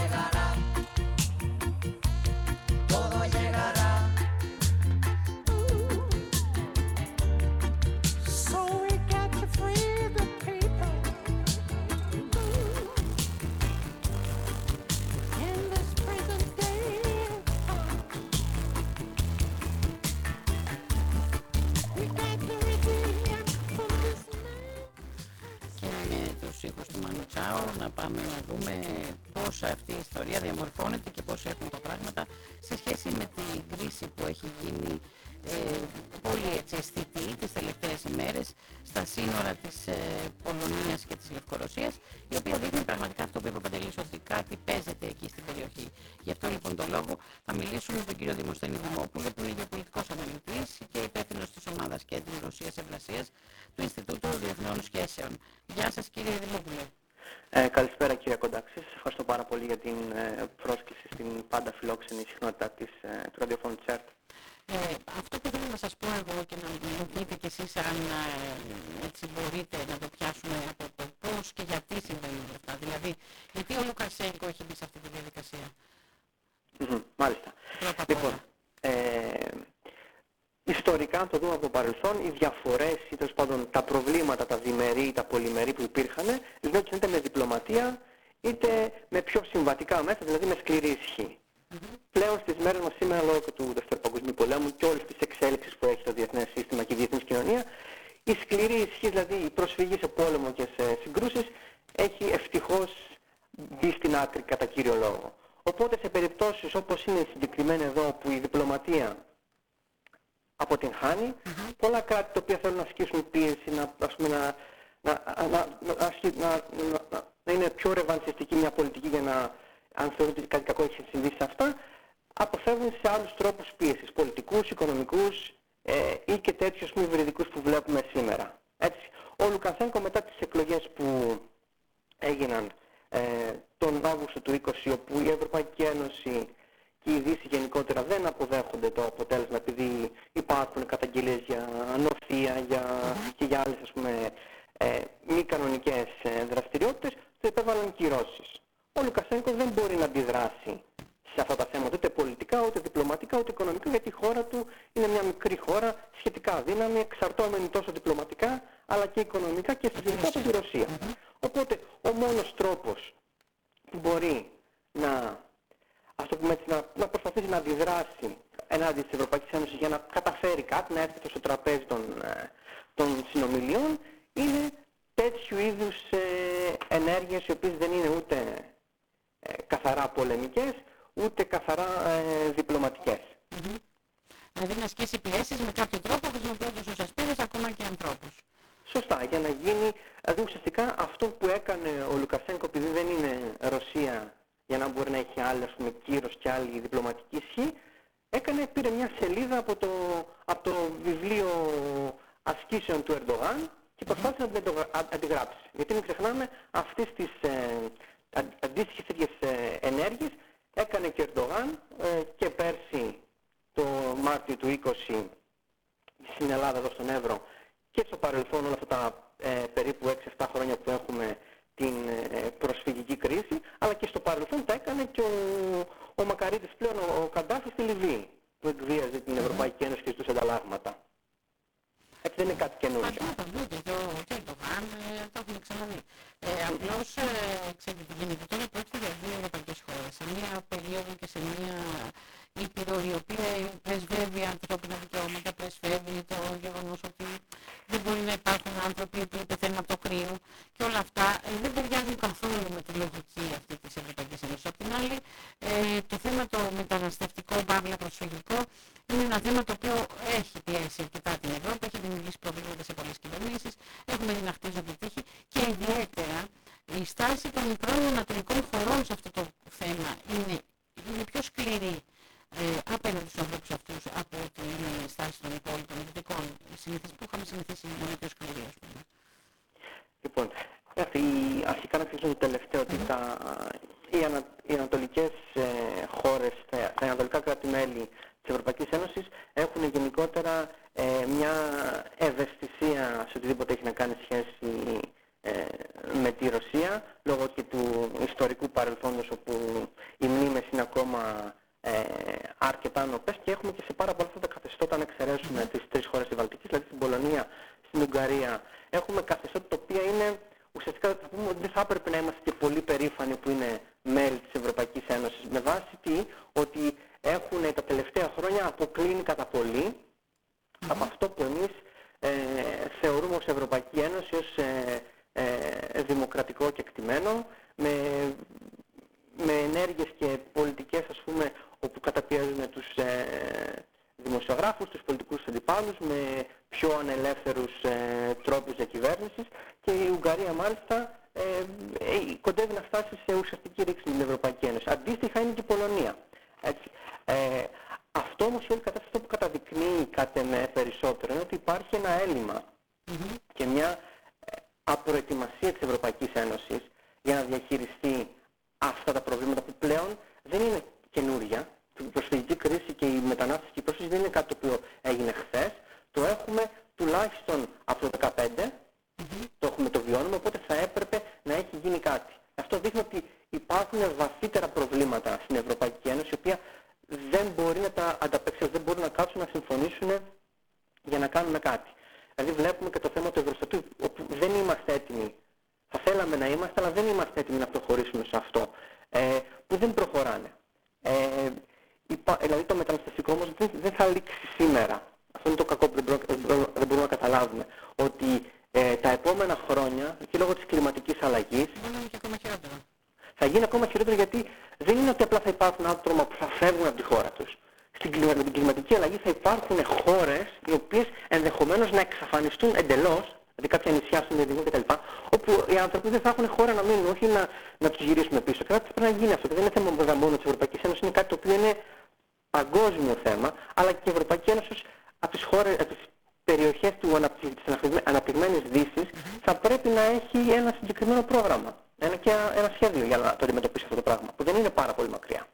ρωτάω να πάμε να δούμε πώς αυτή η ιστορία διαμορφώνεται και πώς έχουν τα πράγματα σε σχέση με την κρίση που έχει γίνει ε, πολύ έτσι αισθητή τις τελευταίες ημέρες στα σύνορα της ε, Πολωνίας και της Λευκορωσίας, η οποία δείχνει πραγματικά αυτό που είπε ο Παντελής, ότι κάτι παίζεται εκεί στην περιοχή. Γι' αυτό λοιπόν το λόγο θα μιλήσουμε με τον κύριο Δημοσθένη Δημόπουλο, που είναι γεωπολιτικός αναλυτής και υπεύθυνος της ομάδας Κέντρου Ρωσίας Ευρασίας του Ινστιτούτου Διεθνών Σχέσεων. Γεια σας κύριε Δημόπουλε. Ε, καλησπέρα κύριε Κοντάξη. Σας ευχαριστώ πάρα πολύ για την ε, πρόσκληση στην πάντα φιλόξενη συχνότητα της, ε, του ραδιοφώνου της ΕΡΤ. Ε, αυτό που θέλω να σας πω εγώ και να μου πείτε κι εσείς αν ε, έτσι μπορείτε να το πιάσουμε από το πώς και γιατί συμβαίνουν αυτά. Δηλαδή, γιατί ο Λουκασένκο έχει μπει σε αυτή τη διαδικασία. Mm-hmm, μάλιστα. Λοιπόν, ε, ιστορικά, αν το δούμε από το παρελθόν, οι διαφορές ή τέλος πάντων τα προβλήματα, τα διμερεί, τα πολυμερεί που υπήρχαν, λύνονταν είτε με διπλωματία είτε με πιο συμβατικά μέσα, δηλαδή με σκληρή ισχύ. Mm-hmm. Πλέον στις μέρες μας σήμερα, λόγω του Δεύτερου Παγκοσμίου Πολέμου και όλες τις εξέλιξεις που έχει το διεθνές σύστημα και η διεθνής κοινωνία, η σκληρή ισχύ, δηλαδή η προσφυγή σε πόλεμο και σε συγκρούσεις, έχει ευτυχώς μπει στην άκρη κατά κύριο λόγο. Οπότε σε περιπτώσεις όπως είναι συγκεκριμένα εδώ, που η διπλωματία αποτυγχάνει, mm-hmm. πολλά κράτη τα οποία θέλουν να ασκήσουν πίεση, να, ας πούμε, να, να, να, να, να, να είναι πιο ρεβανσιστική μια πολιτική για να, αν θεωρούν ότι κάτι κακό έχει συμβεί σε αυτά, αποφεύγουν σε άλλους τρόπους πίεσης, πολιτικούς, οικονομικούς ε, ή και τέτοιους μη υβριδικούς που βλέπουμε σήμερα. Έτσι, ο Λουκασένκο μετά τις εκλογές που έγιναν ε, τον Αύγουστο του είκοσι, όπου η Ευρωπαϊκή Ένωση και η Δύση γενικότερα δεν αποδέχονται το αποτέλεσμα, επειδή υπάρχουν καταγγελίες για ανοθεία για, και για άλλες, ας πούμε, ε, μη κανονικές ε, δραστηριότητες, το επέβαλαν κυρώσεις. Ο Λουκασένκο δεν μπορεί να αντιδράσει σε αυτά τα θέματα, ούτε πολιτικά, ούτε διπλωματικά, ούτε οικονομικά, γιατί η χώρα του είναι μια μικρή χώρα, σχετικά αδύναμη, εξαρτώμενη τόσο διπλωματικά, αλλά και οικονομικά και στρατηγικά από τη Ρωσία. Οπότε, ο μόνος τρόπος που μπορεί να, ας το πούμε έτσι, να, να προσπαθήσει να αντιδράσει ενάντια της Ευρωπαϊκής Ένωσης για να καταφέρει κάτι, να έρθει στο τραπέζι των, των συνομιλιών, είναι τέτοιου είδους ε, ενέργειες, οι οποίες δεν είναι ούτε ε, καθαρά πολεμικές, ούτε καθαρά ε, διπλωματικές. Mm-hmm. Δηλαδή να ασκήσει πιέσεις με κάποιο τρόπο, χρησιμοποιώντας ως ασπίδες ακόμα και ανθρώπους. Σωστά, για να γίνει, δηλαδή ουσιαστικά αυτό που έκανε ο Λουκασένκο, επειδή δεν είναι Ρωσία, για να μπορεί να έχει άλλη, ας πούμε, κύρος και άλλη διπλωματική ισχύ, έκανε, πήρε μια σελίδα από το, από το βιβλίο ασκήσεων του Ερντογάν και προσπάθησε να την αντιγράψει. Γιατί μην ξεχνάμε, αυτές τις ε, αντίστοιχες τέτοιες ε, ενέργειες έκανε και ο Ερντογάν ε, και πέρσι το Μάρτιο του είκοσι στην Ελλάδα, εδώ στον Εύρο, και στο παρελθόν όλα αυτά τα ε, περίπου έξι εφτά χρόνια που έχουμε την ε, προσφυγική κρίση, αλλά και στο παρελθόν τα έκανε και ο, ο Μακαρίτης πλέον, ο, ο Καντάφη στη Λιβύη, που εκβίαζε την Ευρωπαϊκή Ένωση και ζητούσε ανταλλάγματα. Έτσι δεν είναι κάτι καινούργιο. Παντού, παντού, και το Ερντογάν το έχουμε ξαναδεί. Ε, απλώς, ε, ξέρετε τι γίνεται τώρα, πρόκειται για δύο ευρωπαϊκές χώρες. Σε μια περίοδο και σε μια ήπειρο η οποία πρεσβεύει ανθρώπινα δικαιώματα, πρεσβεύει το γεγονός ότι δεν μπορεί να υπάρχουν άνθρωποι που πεθαίνουν από το κρύο και όλα αυτά ε, δεν ταιριάζουν καθόλου με τη λογική αυτή της Ευρωπαϊκής Ένωσης. Απ' την άλλη, ε, το θέμα το μεταναστευτικό, παύλα προσφυγικό, είναι ένα θέμα το οποίο έχει πιέσει αρκετά την Ευρώπη, έχει δημιουργήσει προβλήματα σε πολλές κυβερνήσεις, έχουμε δει να χτίζονται τύχη και ιδιαίτερα η στάση των μικρών ανατολικών χωρών σε αυτό το θέμα είναι, είναι πιο σκληρή ε, απέναντι στους ανθρώπους αυτούς από την στάση των υπόλοιπων δυτικών συνήθειες που είχαμε συνηθίσει να είναι πιο σκληρή, ας πούμε. Λοιπόν, αρχικά να κλείσουμε το τελευταίο, ότι τα, οι, ανα, οι ανατολικές ε, χώρες, τα, τα ανατολικά κράτη-μέλη της Ευρωπαϊκής Ένωσης έχουν γενικότερα ε, μια ευαισθησία σε οτιδήποτε έχει να κάνει σχέση ε, με τη Ρωσία, λόγω και του ιστορικού παρελθόντος, όπου οι μνήμες είναι ακόμα ε, αρκετά νοπές, και έχουμε και σε πάρα πολλά αυτά τα καθεστώτα, αν εξαιρέσουμε τις τρεις χώρες της Βαλτικής, δηλαδή στην Πολωνία, στην Ουγγαρία, έχουμε καθεστώτα τα οποία είναι, ουσιαστικά θα πούμε ότι δεν θα έπρεπε να είμαστε και πολύ περήφανοι που είναι μέλη της Ευρωπαϊκής Ένωσης, με βάση τι, ότι έχουν τα τελευταία χρόνια αποκλίνει κατά πολύ mm-hmm. από αυτό που εμείς ε, θεωρούμε ως Ευρωπαϊκή Ένωση, ως ε, ε, δημοκρατικό κεκτημένο, με, με ενέργειες και πολιτικές, ας πούμε, όπου καταπιέζουν τους ε, δημοσιογράφους, τους πολιτικούς αντιπάλους, με πιο ανελεύθερους ε, τρόπους διακυβέρνησης, και η Ουγγαρία μάλιστα ε, ε, κοντεύει να φτάσει σε ουσιαστική ρήξη με την Ευρωπαϊκή Ένωση. Αντίστοιχα είναι και η Πολωνία. Έτσι. Ε, αυτό όμως η όλη κατάσταση που καταδεικνύει κάτι με περισσότερο είναι ότι υπάρχει ένα έλλειμμα mm-hmm. και μια απροετοιμασία της Ευρωπαϊκής Ένωσης για να διαχειριστεί αυτά τα προβλήματα που πλέον δεν είναι καινούρια. Η προσφυγική κρίση και η μετανάστευση πρόσφυγη δεν είναι κάτι το οποίο έγινε χθες. Το έχουμε τουλάχιστον από το δύο χιλιάδες δεκαπέντε, mm-hmm. το έχουμε το βιώνουμε, οπότε θα έπρεπε να έχει γίνει κάτι. Αυτό δείχνει ότι υπάρχουν βαθύτερα προβλήματα στην Ευρωπαϊκή Ένωση, η οποία δεν μπορεί να τα ανταπεξέλθουν, δεν μπορούν να κάτσουν να συμφωνήσουν για να κάνουμε κάτι. Δηλαδή βλέπουμε και το θέμα του Ευρωστατού, όπου δεν είμαστε έτοιμοι. Θα θέλαμε να είμαστε, αλλά δεν είμαστε έτοιμοι να προχωρήσουμε σε αυτό. Ε, που δεν προχωράνε. Ε, υπά, δηλαδή το μεταναστευτικό όμως δεν, δεν θα λήξει σήμερα. Αυτό είναι το κακό που δεν, μπρο, δεν μπορούμε να καταλάβουμε. Ότι ε, τα επόμενα χρόνια, και λόγω της κλιματικής αλλαγής, θα γίνει ακόμα χειρότερο, γιατί δεν είναι ότι απλά θα υπάρχουν άτομα που θα φεύγουν από τη χώρα τους. Στην κλιμα, με την κλιματική αλλαγή θα υπάρχουν χώρες οι οποίες ενδεχομένως να εξαφανιστούν εντελώς, δηλαδή κάποια νησιά στον Ειρηνικό κτλ., όπου οι άνθρωποι δεν θα έχουν χώρα να μείνουν, όχι να, να τους γυρίσουμε πίσω. Κάτι πρέπει να γίνει αυτό. Και δεν είναι θέμα μόνο της Ευρωπαϊκής Ένωσης, είναι κάτι το οποίο είναι παγκόσμιο θέμα, αλλά και η Ευρωπαϊκή Ένωση από τις χώρες, από τις περιοχές του αναπτυ, της αναπτυγμένης Δύσης θα πρέπει να έχει ένα συγκεκριμένο πρόγραμμα. Ένα, και ένα σχέδιο για να το αντιμετωπίσει αυτό το πράγμα, που δεν είναι πάρα πολύ μακριά.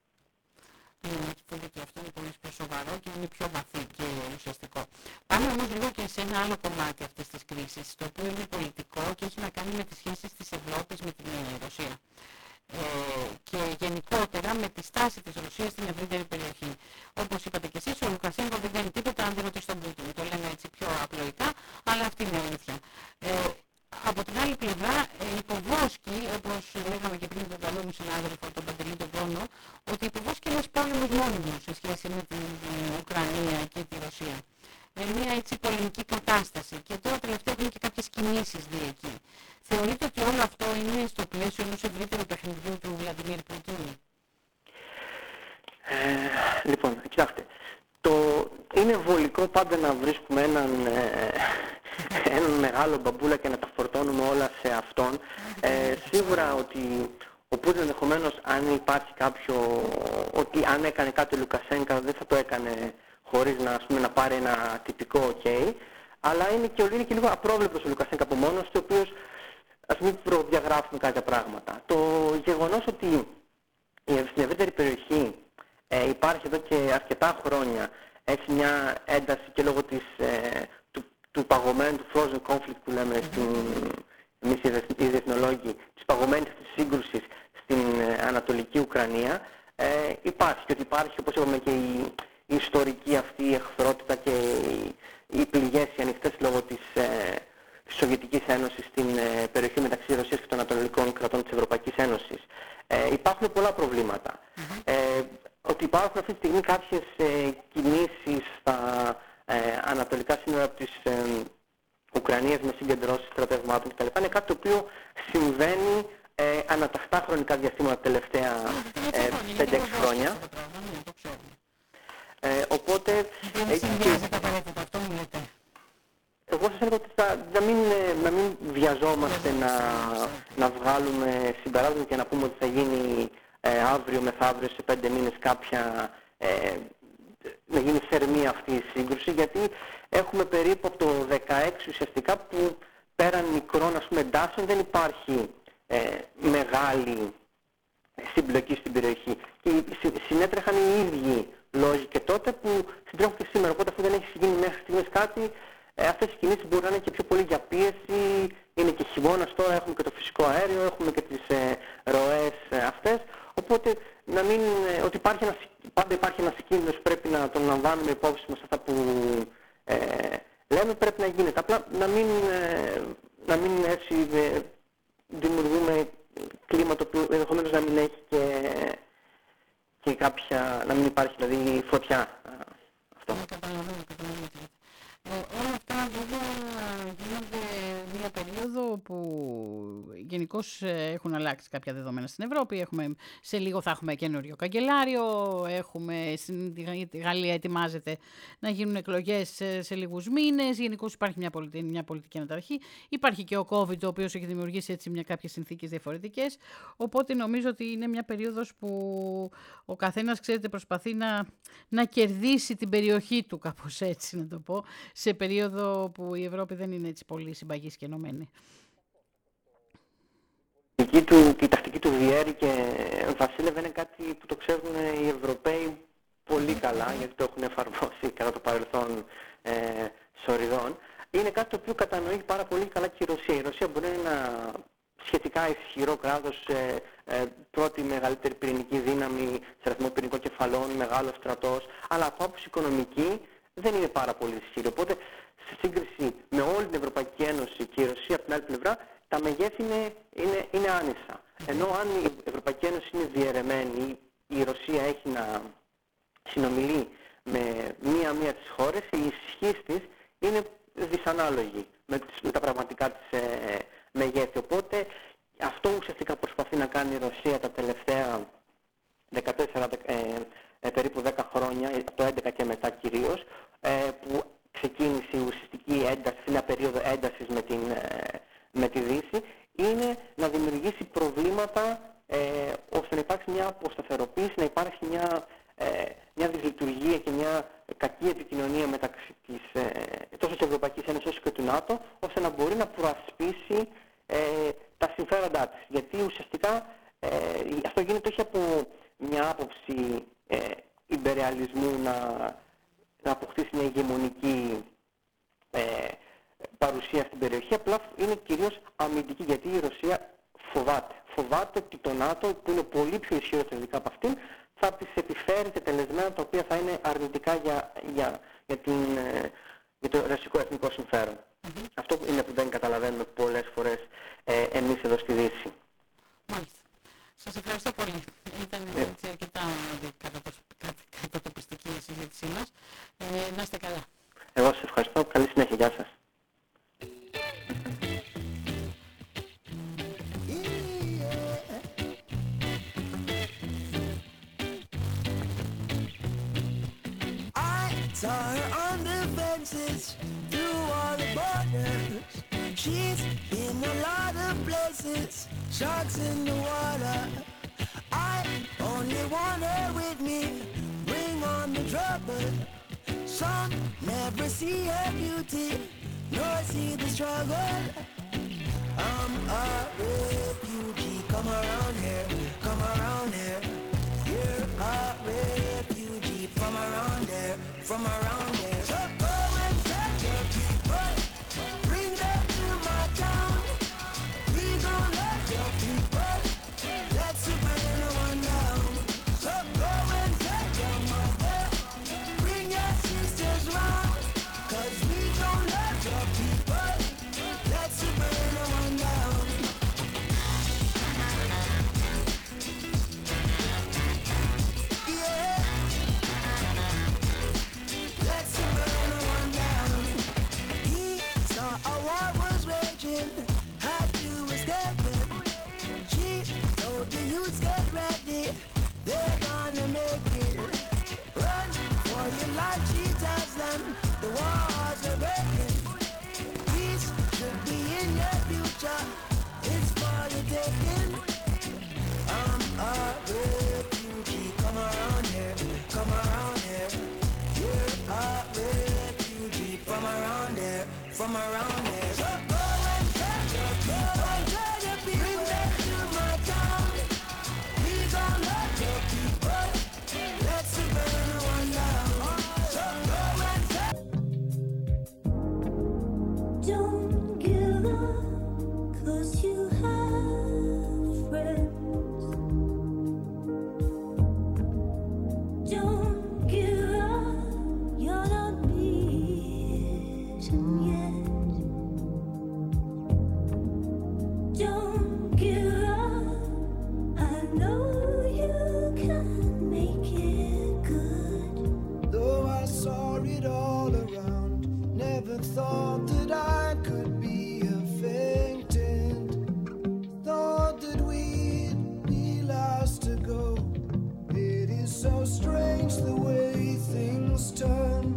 Και αυτό είναι πολύ πιο σοβαρό και είναι πιο βαθύ και ουσιαστικό. Πάμε όμως λίγο και σε ένα άλλο κομμάτι αυτής της κρίσης, το οποίο είναι πολιτικό και έχει να κάνει με τις σχέσεις της Ευρώπης με την Ρωσία. Ε, και γενικότερα με τη στάση της Ρωσίας στην ευρύτερη περιοχή. Όπως είπατε και εσείς, ο Λουκασένκο δεν κάνει τίποτα αν δεν ρωτήσει τον Πούτιν. Το λέμε έτσι πιο απλοϊκά, αλλά αυτή είναι η αλήθεια. Ε, από την άλλη πλευρά, υποβόσκει, όπως λέγαμε και πριν τον καλό μου συνάδελφο, τον Παντελή τον Πόνο, ότι υποβόσκει ένας πόλεμος μόνιμος σε σχέση με την Ουκρανία και τη Ρωσία. Ε, μια έτσι πολεμική κατάσταση. Και τώρα τελευταία έχουν και κάποιες κινήσεις δει εκεί. Θεωρείτε ότι όλο αυτό είναι στο πλαίσιο ενός ευρύτερου παιχνιδιού του Βλαντιμίρ Πούτιν? Ε, λοιπόν, κοιτάξτε. Το... Είναι βολικό πάντα να βρίσκουμε έναν, ε, έναν μεγάλο μπαμπούλα και να τα φορτώνουμε όλα σε αυτόν. Ε, σίγουρα ότι ο Πούτιν ενδεχομένως, αν υπάρχει κάποιο, ότι αν έκανε κάτι ο Λουκασένκα δεν θα το έκανε χωρίς να, ας πούμε, να πάρει ένα τυπικό ok, αλλά είναι και, είναι και λίγο απρόβλεπτος ο Λουκασένκα από μόνος του, ο οποίος, ας μην προδιαγράφουμε κάποια πράγματα. Το γεγονός ότι στην ευρύτερη περιοχή ε, υπάρχει εδώ και αρκετά χρόνια έτσι μια ένταση και λόγω της, ε, του, του παγωμένου, του frozen conflict που λέμε στην, εμείς οι διεθνολόγοι, της παγωμένης της σύγκρουσης στην ε, Ανατολική Ουκρανία, ε, υπάρχει. Και ότι υπάρχει, όπως είπαμε, και η, η ιστορική αυτή η εχθρότητα και οι, οι πληγές, οι ανοιχτές λόγω της ε, Σοβιετικής Ένωσης στην ε, περιοχή μεταξύ Ρωσίας και των ανατολικών κρατών της Ευρωπαϊκής Ένωσης. Ε, υπάρχουν πολλά προβλήματα. Mm-hmm. Ε, ότι υπάρχουν αυτή τη στιγμή κάποιες ε, κινήσεις στα ε, ανατολικά σύνορα της ε, Ουκρανίας με συγκεντρώσεις στρατευμάτων κτλ. Είναι κάτι το οποίο συμβαίνει ε, αναταχτά χρονικά διαστήματα τα τελευταία ε, πέντε έξι χρόνια. Ε, οπότε... Δεν συνδυάζεται απαραίτητα, αυτό μου λέτε. Εγώ σας έλεγα ότι θα, να, μην, να μην βιαζόμαστε να, να βγάλουμε συμπεράσματα και να πούμε ότι θα γίνει ε, αύριο μεθαύριο σε πέντε μήνες κάποια, ε, να γίνει θερμή αυτή η σύγκρουση, γιατί έχουμε περίπου από το δεκαέξι ουσιαστικά που πέραν μικρών, ας πούμε, εντάσεων δεν υπάρχει ε, μεγάλη συμπλοκή στην περιοχή. Και συνέτρεχαν οι ίδιοι λόγοι και τότε που συντρέχουν και σήμερα. Οπότε αφού δεν έχει γίνει μέχρι στιγμής κάτι, ε, αυτές οι κινήσεις μπορεί να είναι και πιο πολύ για πίεση. Είναι και χειμώνας τώρα, έχουμε και το φυσικό αέριο, έχουμε και τις ε, ροές ε, αυτές. Οπότε να μην, ε, ότι υπάρχει ένας, πάντα υπάρχει ένας κίνδυνος, πρέπει να τον λαμβάνουμε υπόψη μας αυτά που ε, λέμε, πρέπει να γίνεται. Απλά να μην, ε, να μην έτσι ε, δημιουργούμε κλίμα το οποίο ενδεχομένως να μην έχει και, και κάποια, να μην υπάρχει δηλαδή φωτιά. Αυτό. Καταλαβαίνω, καταλαβαίνω. Ε, όλα αυτά βέβαια γίνονται μια περίοδο που γενικώς έχουν αλλάξει κάποια δεδομένα στην Ευρώπη. Έχουμε, σε λίγο θα έχουμε καινούριο καγκελάριο. Έχουμε, η Γαλλία ετοιμάζεται να γίνουν εκλογές σε, σε λίγους μήνες. Γενικώς υπάρχει μια, πολιτι, μια πολιτική αναταραχή. Υπάρχει και ο COVID, ο οποίος έχει δημιουργήσει έτσι μια κάποιες συνθήκες διαφορετικές. Οπότε νομίζω ότι είναι μια περίοδος που ο καθένας, ξέρετε, προσπαθεί να, να κερδίσει την περιοχή του, κάπως έτσι να το πω, σε περίοδο που η Ευρώπη δεν είναι έτσι πολύ συμπαγής και ενωμένη. Η, του, η τακτική του Βιέρη και Βασίλευε είναι κάτι που το ξέρουν οι Ευρωπαίοι πολύ καλά, γιατί το έχουν εφαρμόσει κατά το παρελθόν ε, σοριδών. Είναι κάτι το οποίο κατανοεί πάρα πολύ καλά και η Ρωσία. Η Ρωσία μπορεί να είναι ένα σχετικά ισχυρό κράτος, ε, ε, πρώτη μεγαλύτερη πυρηνική δύναμη σε αριθμό πυρηνικών κεφαλών, μεγάλο στρατός, αλλά από άποψη οικονομική δεν είναι πάρα πολύ ισχυρή. Οπότε, σε σύγκριση με όλη την Ευρωπαϊκή Ένωση και η Ρωσία από την άλλη πλευρά, τα μεγέθη είναι, είναι, είναι άνισα. Ενώ αν η Ευρωπαϊκή Ένωση είναι διαιρεμένη, η Ρωσία έχει να συνομιλεί με μία-μία τις χώρες, η ισχύς της είναι δυσανάλογη με, τις, με τα πραγματικά της ε, μεγέθη. Οπότε αυτό ουσιαστικά προσπαθεί να κάνει η Ρωσία τα τελευταία δεκατέσσερα, ε, ε, περίπου δέκα χρόνια, από το έντεκα και μετά κυρίως, ε, που ξεκίνησε η ουσιαστική ένταση, μια περίοδο έντασης με, την, ε, με τη Δύση, είναι να δημιουργήσει προβλήματα ε, ώστε να υπάρξει μια αποσταθεροποίηση, να υπάρχει μια, ε, μια δυσλειτουργία και μια κακή επικοινωνία μεταξύ της, ε, τόσο της Ευρωπαϊκής Ένωσης όσο και του ΝΑΤΟ, ώστε να μπορεί να προασπίσει ε, τα συμφέροντά της. Γιατί ουσιαστικά ε, αυτό γίνεται όχι από μια άποψη ε, ιμπεριαλισμού να, να αποκτήσει μια ηγεμονική ε, παρουσία στην περιοχή, απλά είναι κυρίως αμυντική, γιατί η Ρωσία φοβάται. Φοβάται ότι το ΝΑΤΟ, που είναι πολύ πιο ισχυρό τελικά από αυτήν, θα της επιφέρει τελεσμένα τα οποία θα είναι αρνητικά για, για, για, την, για το ρωσικό εθνικό συμφέρον. Mm-hmm. Αυτό είναι που δεν καταλαβαίνουμε πολλές φορές ε, εμείς εδώ στη Δύση. Μάλιστα. Σας ευχαριστώ πολύ. Ήταν yeah. έτσι αρκετά κατατοπιστική η συζήτησή μας. Ε, να είστε καλά. Εγώ σας ευχαριστώ. Καλή συνέχεια. Γεια σας. Saw her on the fences, through all the borders. She's in a lot of places, sharks in the water. I only want her with me, bring on the trouble. Some never see her beauty, nor see the struggle. I'm a refugee, come around here, come around here. You're a refugee from around there, from around there. So go and take your people, bring them to my town. We gon' let your people, let's bring one down. So go and take your mother, bring your sisters round. Cause we gon' let your people, let's bring one down. They're gonna make it. Run for your life, she tells them. The walls are breaking. Peace should be in your future. It's for the taking. I'm a refugee. Come around here, come around here. You're a refugee from around there, from around there. So go and tell your people, tell your people, bring them to my town. We gon' love your people. Let's burn one down. So go and tell. Don't give up, 'cause you have friends. Don't give up, you're not beaten yet. How strange the way things turn.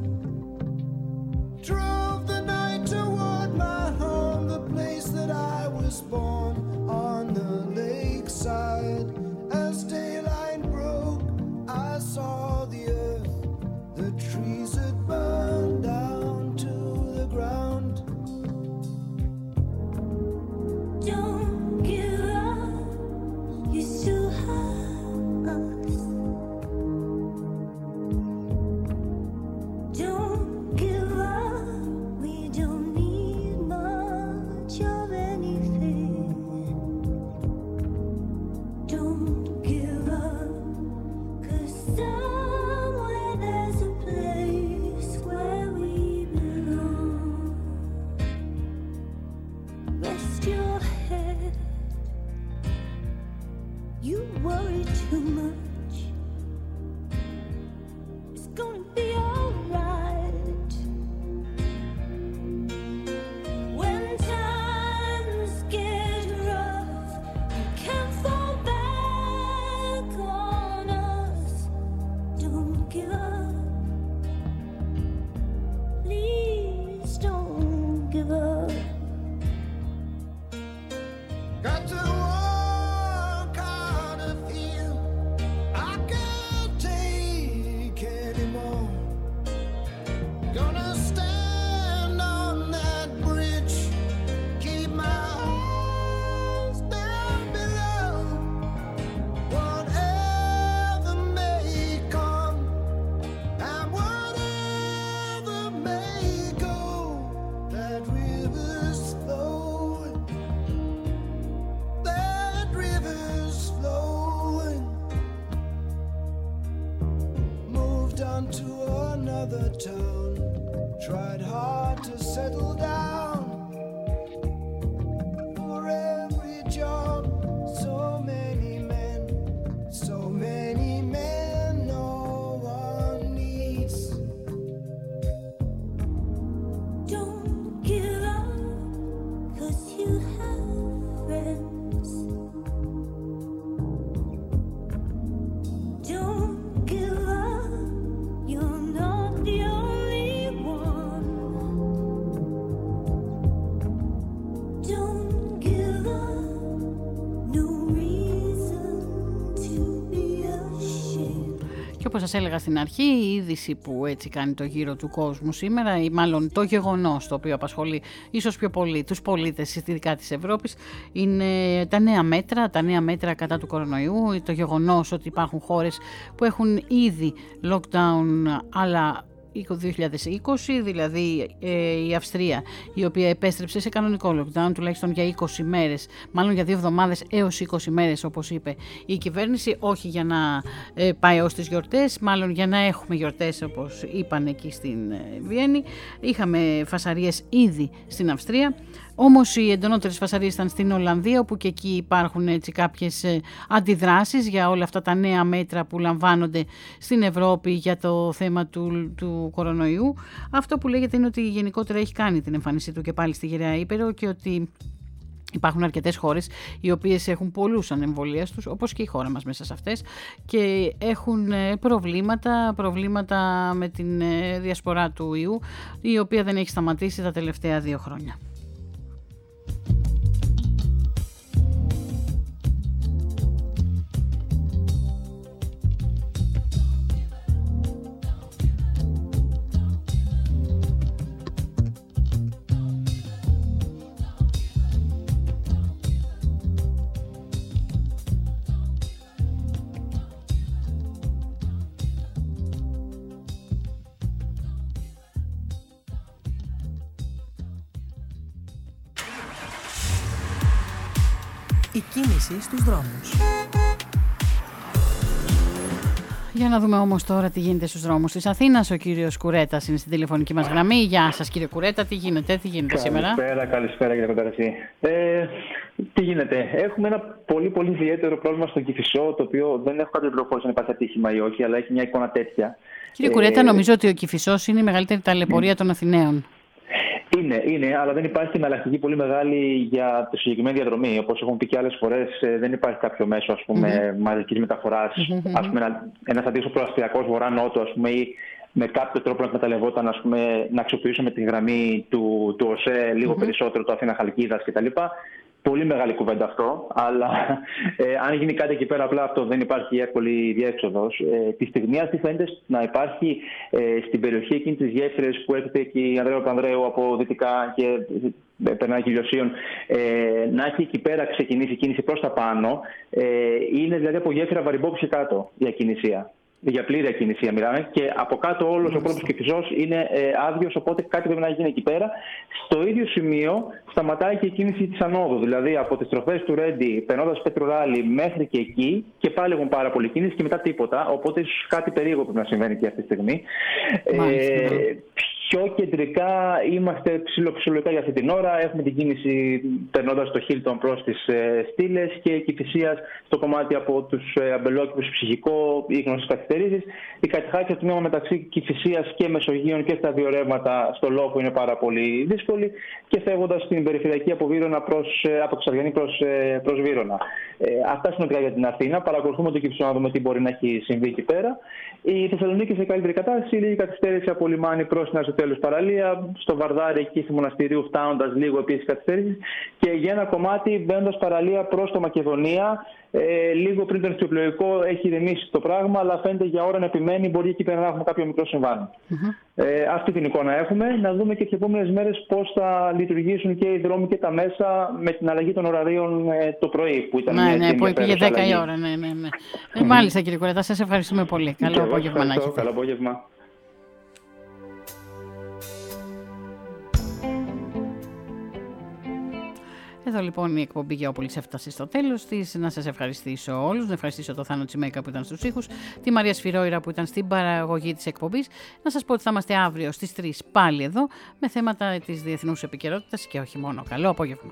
Drove the night toward my home, the place that I was born, on the lakeside. As daylight broke, I saw the earth, the trees had burned down to the ground. Don't give up, you still have us. Don't give up, we don't need much of anything. Don't give up, 'cause somewhere there's a place where we belong. Rest your head, you worry too much. It's gonna be alright. When times get rough, you can't fall back on us. Don't give up. Please don't give up. Got to walk out of here, I can't take anymore. Gonna stand on that bridge, keep my eyes down below. Whatever may come, and whatever may go, that river's flowing, that river's flowing. Moved on to another town, tried hard to settle down. For every job, so many men, so many men no one needs. Don't give up, 'cause you have friends. Don't give up, you're not the only one. Don't give up, no reason to be ashamed. Και όπως σας έλεγα στην αρχή, η είδηση που έτσι κάνει το γύρο του κόσμου σήμερα, ή μάλλον το γεγονός το οποίο απασχολεί ίσως πιο πολύ τους πολίτες ειδικά της Ευρώπης, είναι τα νέα μέτρα, τα νέα μέτρα κατά του κορονοϊού, το γεγονός ότι υπάρχουν χώρες που έχουν ήδη lockdown αλλά δύο χιλιάδες είκοσι, δηλαδή ε, η Αυστρία, η οποία επέστρεψε σε κανονικό lockdown τουλάχιστον για είκοσι μέρες, μάλλον για δύο εβδομάδες έως είκοσι μέρες όπως είπε η κυβέρνηση, όχι για να ε, πάει ως τις γιορτές, μάλλον για να έχουμε γιορτές όπως είπαν εκεί στην ε, Βιέννη. Είχαμε φασαρίες ήδη στην Αυστρία. Όμως οι εντονότερες φασαρίες ήταν στην Ολλανδία, όπου και εκεί υπάρχουν έτσι κάποιες αντιδράσεις για όλα αυτά τα νέα μέτρα που λαμβάνονται στην Ευρώπη για το θέμα του, του κορονοϊού. Αυτό που λέγεται είναι ότι γενικότερα έχει κάνει την εμφάνισή του και πάλι στη Γυραιά Ήπειρο και ότι υπάρχουν αρκετές χώρες οι οποίες έχουν πολλούς ανεμβολίαστους, όπως και η χώρα μας μέσα σε αυτές, και έχουν προβλήματα, προβλήματα με την διασπορά του ιού, η οποία δεν έχει σταματήσει τα τελευταία δύο χρόνια. Η κίνηση στους δρόμους. Για να δούμε όμως τώρα τι γίνεται στους δρόμους της Αθήνας. Ο κύριος Κουρέτας είναι στην τηλεφωνική μας γραμμή. Γεια σας κύριε Κουρέτα, τι γίνεται, τι γίνεται σήμερα? Καλησπέρα, καλησπέρα κύριε Κονταρασί. Ε, τι γίνεται, έχουμε ένα πολύ πολύ ιδιαίτερο πρόβλημα στο Κηφισό, το οποίο δεν έχω κάποια πληροφόρηση αν υπάρχει ατύχημα ή όχι, αλλά έχει μια εικόνα τέτοια. Κύριε Κουρέτα, ε, νομίζω ότι ο Κηφισός είναι η μεγαλύτερη ταλαιπωρία των Αθηναίων. Είναι, είναι, αλλά δεν υπάρχει εναλλακτική πολύ μεγάλη για τη συγκεκριμένη διαδρομή. Όπως έχουμε πει και άλλες φορές, δεν υπάρχει κάποιο μέσο, ας πούμε, mm-hmm. μαζικής μεταφοράς, mm-hmm. ας πούμε, ένα, ένας αντίστοιχος προαστιακός βορρά-νότου, ας πούμε, ή με κάποιο τρόπο να εκμεταλλευόταν, ας πούμε, να αξιοποιήσουμε τη γραμμή του, του ΟΣΕ λίγο mm-hmm. περισσότερο, το Αθήνα-Χαλκίδας κτλ. Πολύ μεγάλη κουβέντα αυτό, αλλά ε, αν γίνει κάτι εκεί πέρα, απλά αυτό δεν υπάρχει εύκολη διέξοδος. Ε, τη στιγμή αυτή φαίνεται να υπάρχει ε, στην περιοχή εκείνη της γέφυρας που έρχεται και η Ανδρέου Πανδρέου από δυτικά και ε, περνάει χιλιοσίων, ε, να έχει εκεί πέρα ξεκινήσει η κίνηση προς τα πάνω. Ε, είναι δηλαδή από γέφυρα Βαρυμπόπης και κάτω η ακινησία. Για πλήρη ακινησία μιλάμε, και από κάτω όλος ο πρώτος Κηφισός είναι ε, άδειος, οπότε κάτι πρέπει να γίνει εκεί πέρα. Στο ίδιο σημείο σταματάει και η κίνηση της ανόδου, δηλαδή από τις στροφές του Ρέντι, περνώντας Πετροράλη μέχρι και εκεί, και πάλι έχουν πάρα πολύ κίνηση και μετά τίποτα, οπότε ίσως κάτι περίεργο πρέπει να συμβαίνει και αυτή τη στιγμή. Ε, πιο κεντρικά είμαστε ψηλοψηλωτικά για αυτή την ώρα. Έχουμε την κίνηση περνώντας το Χίλτον προς τις ε, Στήλες και Κηφισίας στο κομμάτι από τους ε, Αμπελόκηπους ψυχικό ή γνωστές καθυστερήσεις. Η κατηχάκια του τμήμα μεταξύ Κηφισίας και Μεσογείων και στα δύο ρεύματα στο Λόφο είναι πάρα πολύ δύσκολη, και φεύγοντας στην περιφερειακή από, Βύρωνα προς, ε, από Ξαριανή προς, ε, προς Βύρωνα. Ε, αυτά συνολικά για την Αθήνα. Παρακολουθούμε το Κηφισό να δούμε τι μπορεί να έχει συμβεί εκεί πέρα. Η Θεσσαλονίκη σε καλύτερη κατάσταση, λίγη καθυστέρηση από Λιμάνι προς την Αριστοτέλους παραλία, στο Βαρδάρι εκεί στη Μοναστηρίου φτάνοντας λίγο επίσης καθυστέρηση, και για ένα κομμάτι μπαίνοντας παραλία προς το Μακεδονία. Ε, λίγο πριν το νηστιοπλοϊκό έχει ηρεμήσει το πράγμα, αλλά φαίνεται για ώρα να επιμένει. Μπορεί εκεί πέρα να έχουμε κάποιο μικρό συμβάν. Mm-hmm. Ε, αυτή την εικόνα έχουμε. Να δούμε και τις επόμενες μέρες πώς θα λειτουργήσουν και οι δρόμοι και τα μέσα με την αλλαγή των ωραρίων ε, το πρωί. Που ήταν ναι, μια ναι, που πήγε δέκα η ώρα. Ναι, ναι, ναι. Mm-hmm. Ε, μάλιστα, κύριε Κουρετά, σας ευχαριστούμε πολύ. Καλό απόγευμα να έχετε. Καλό απόγευμα. Εδώ λοιπόν η εκπομπή Γεώπολης έφτασε στο τέλος της. Να σας ευχαριστήσω όλους. Να ευχαριστήσω το Θάνο Τσιμέκα που ήταν στους ήχους, τη Μαρία Σφυρόιρα που ήταν στην παραγωγή της εκπομπής. Να σας πω ότι θα είμαστε αύριο στις τρεις πάλι εδώ με θέματα της διεθνούς επικαιρότητας και όχι μόνο. Καλό απόγευμα.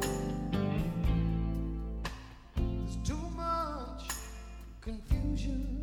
Confusion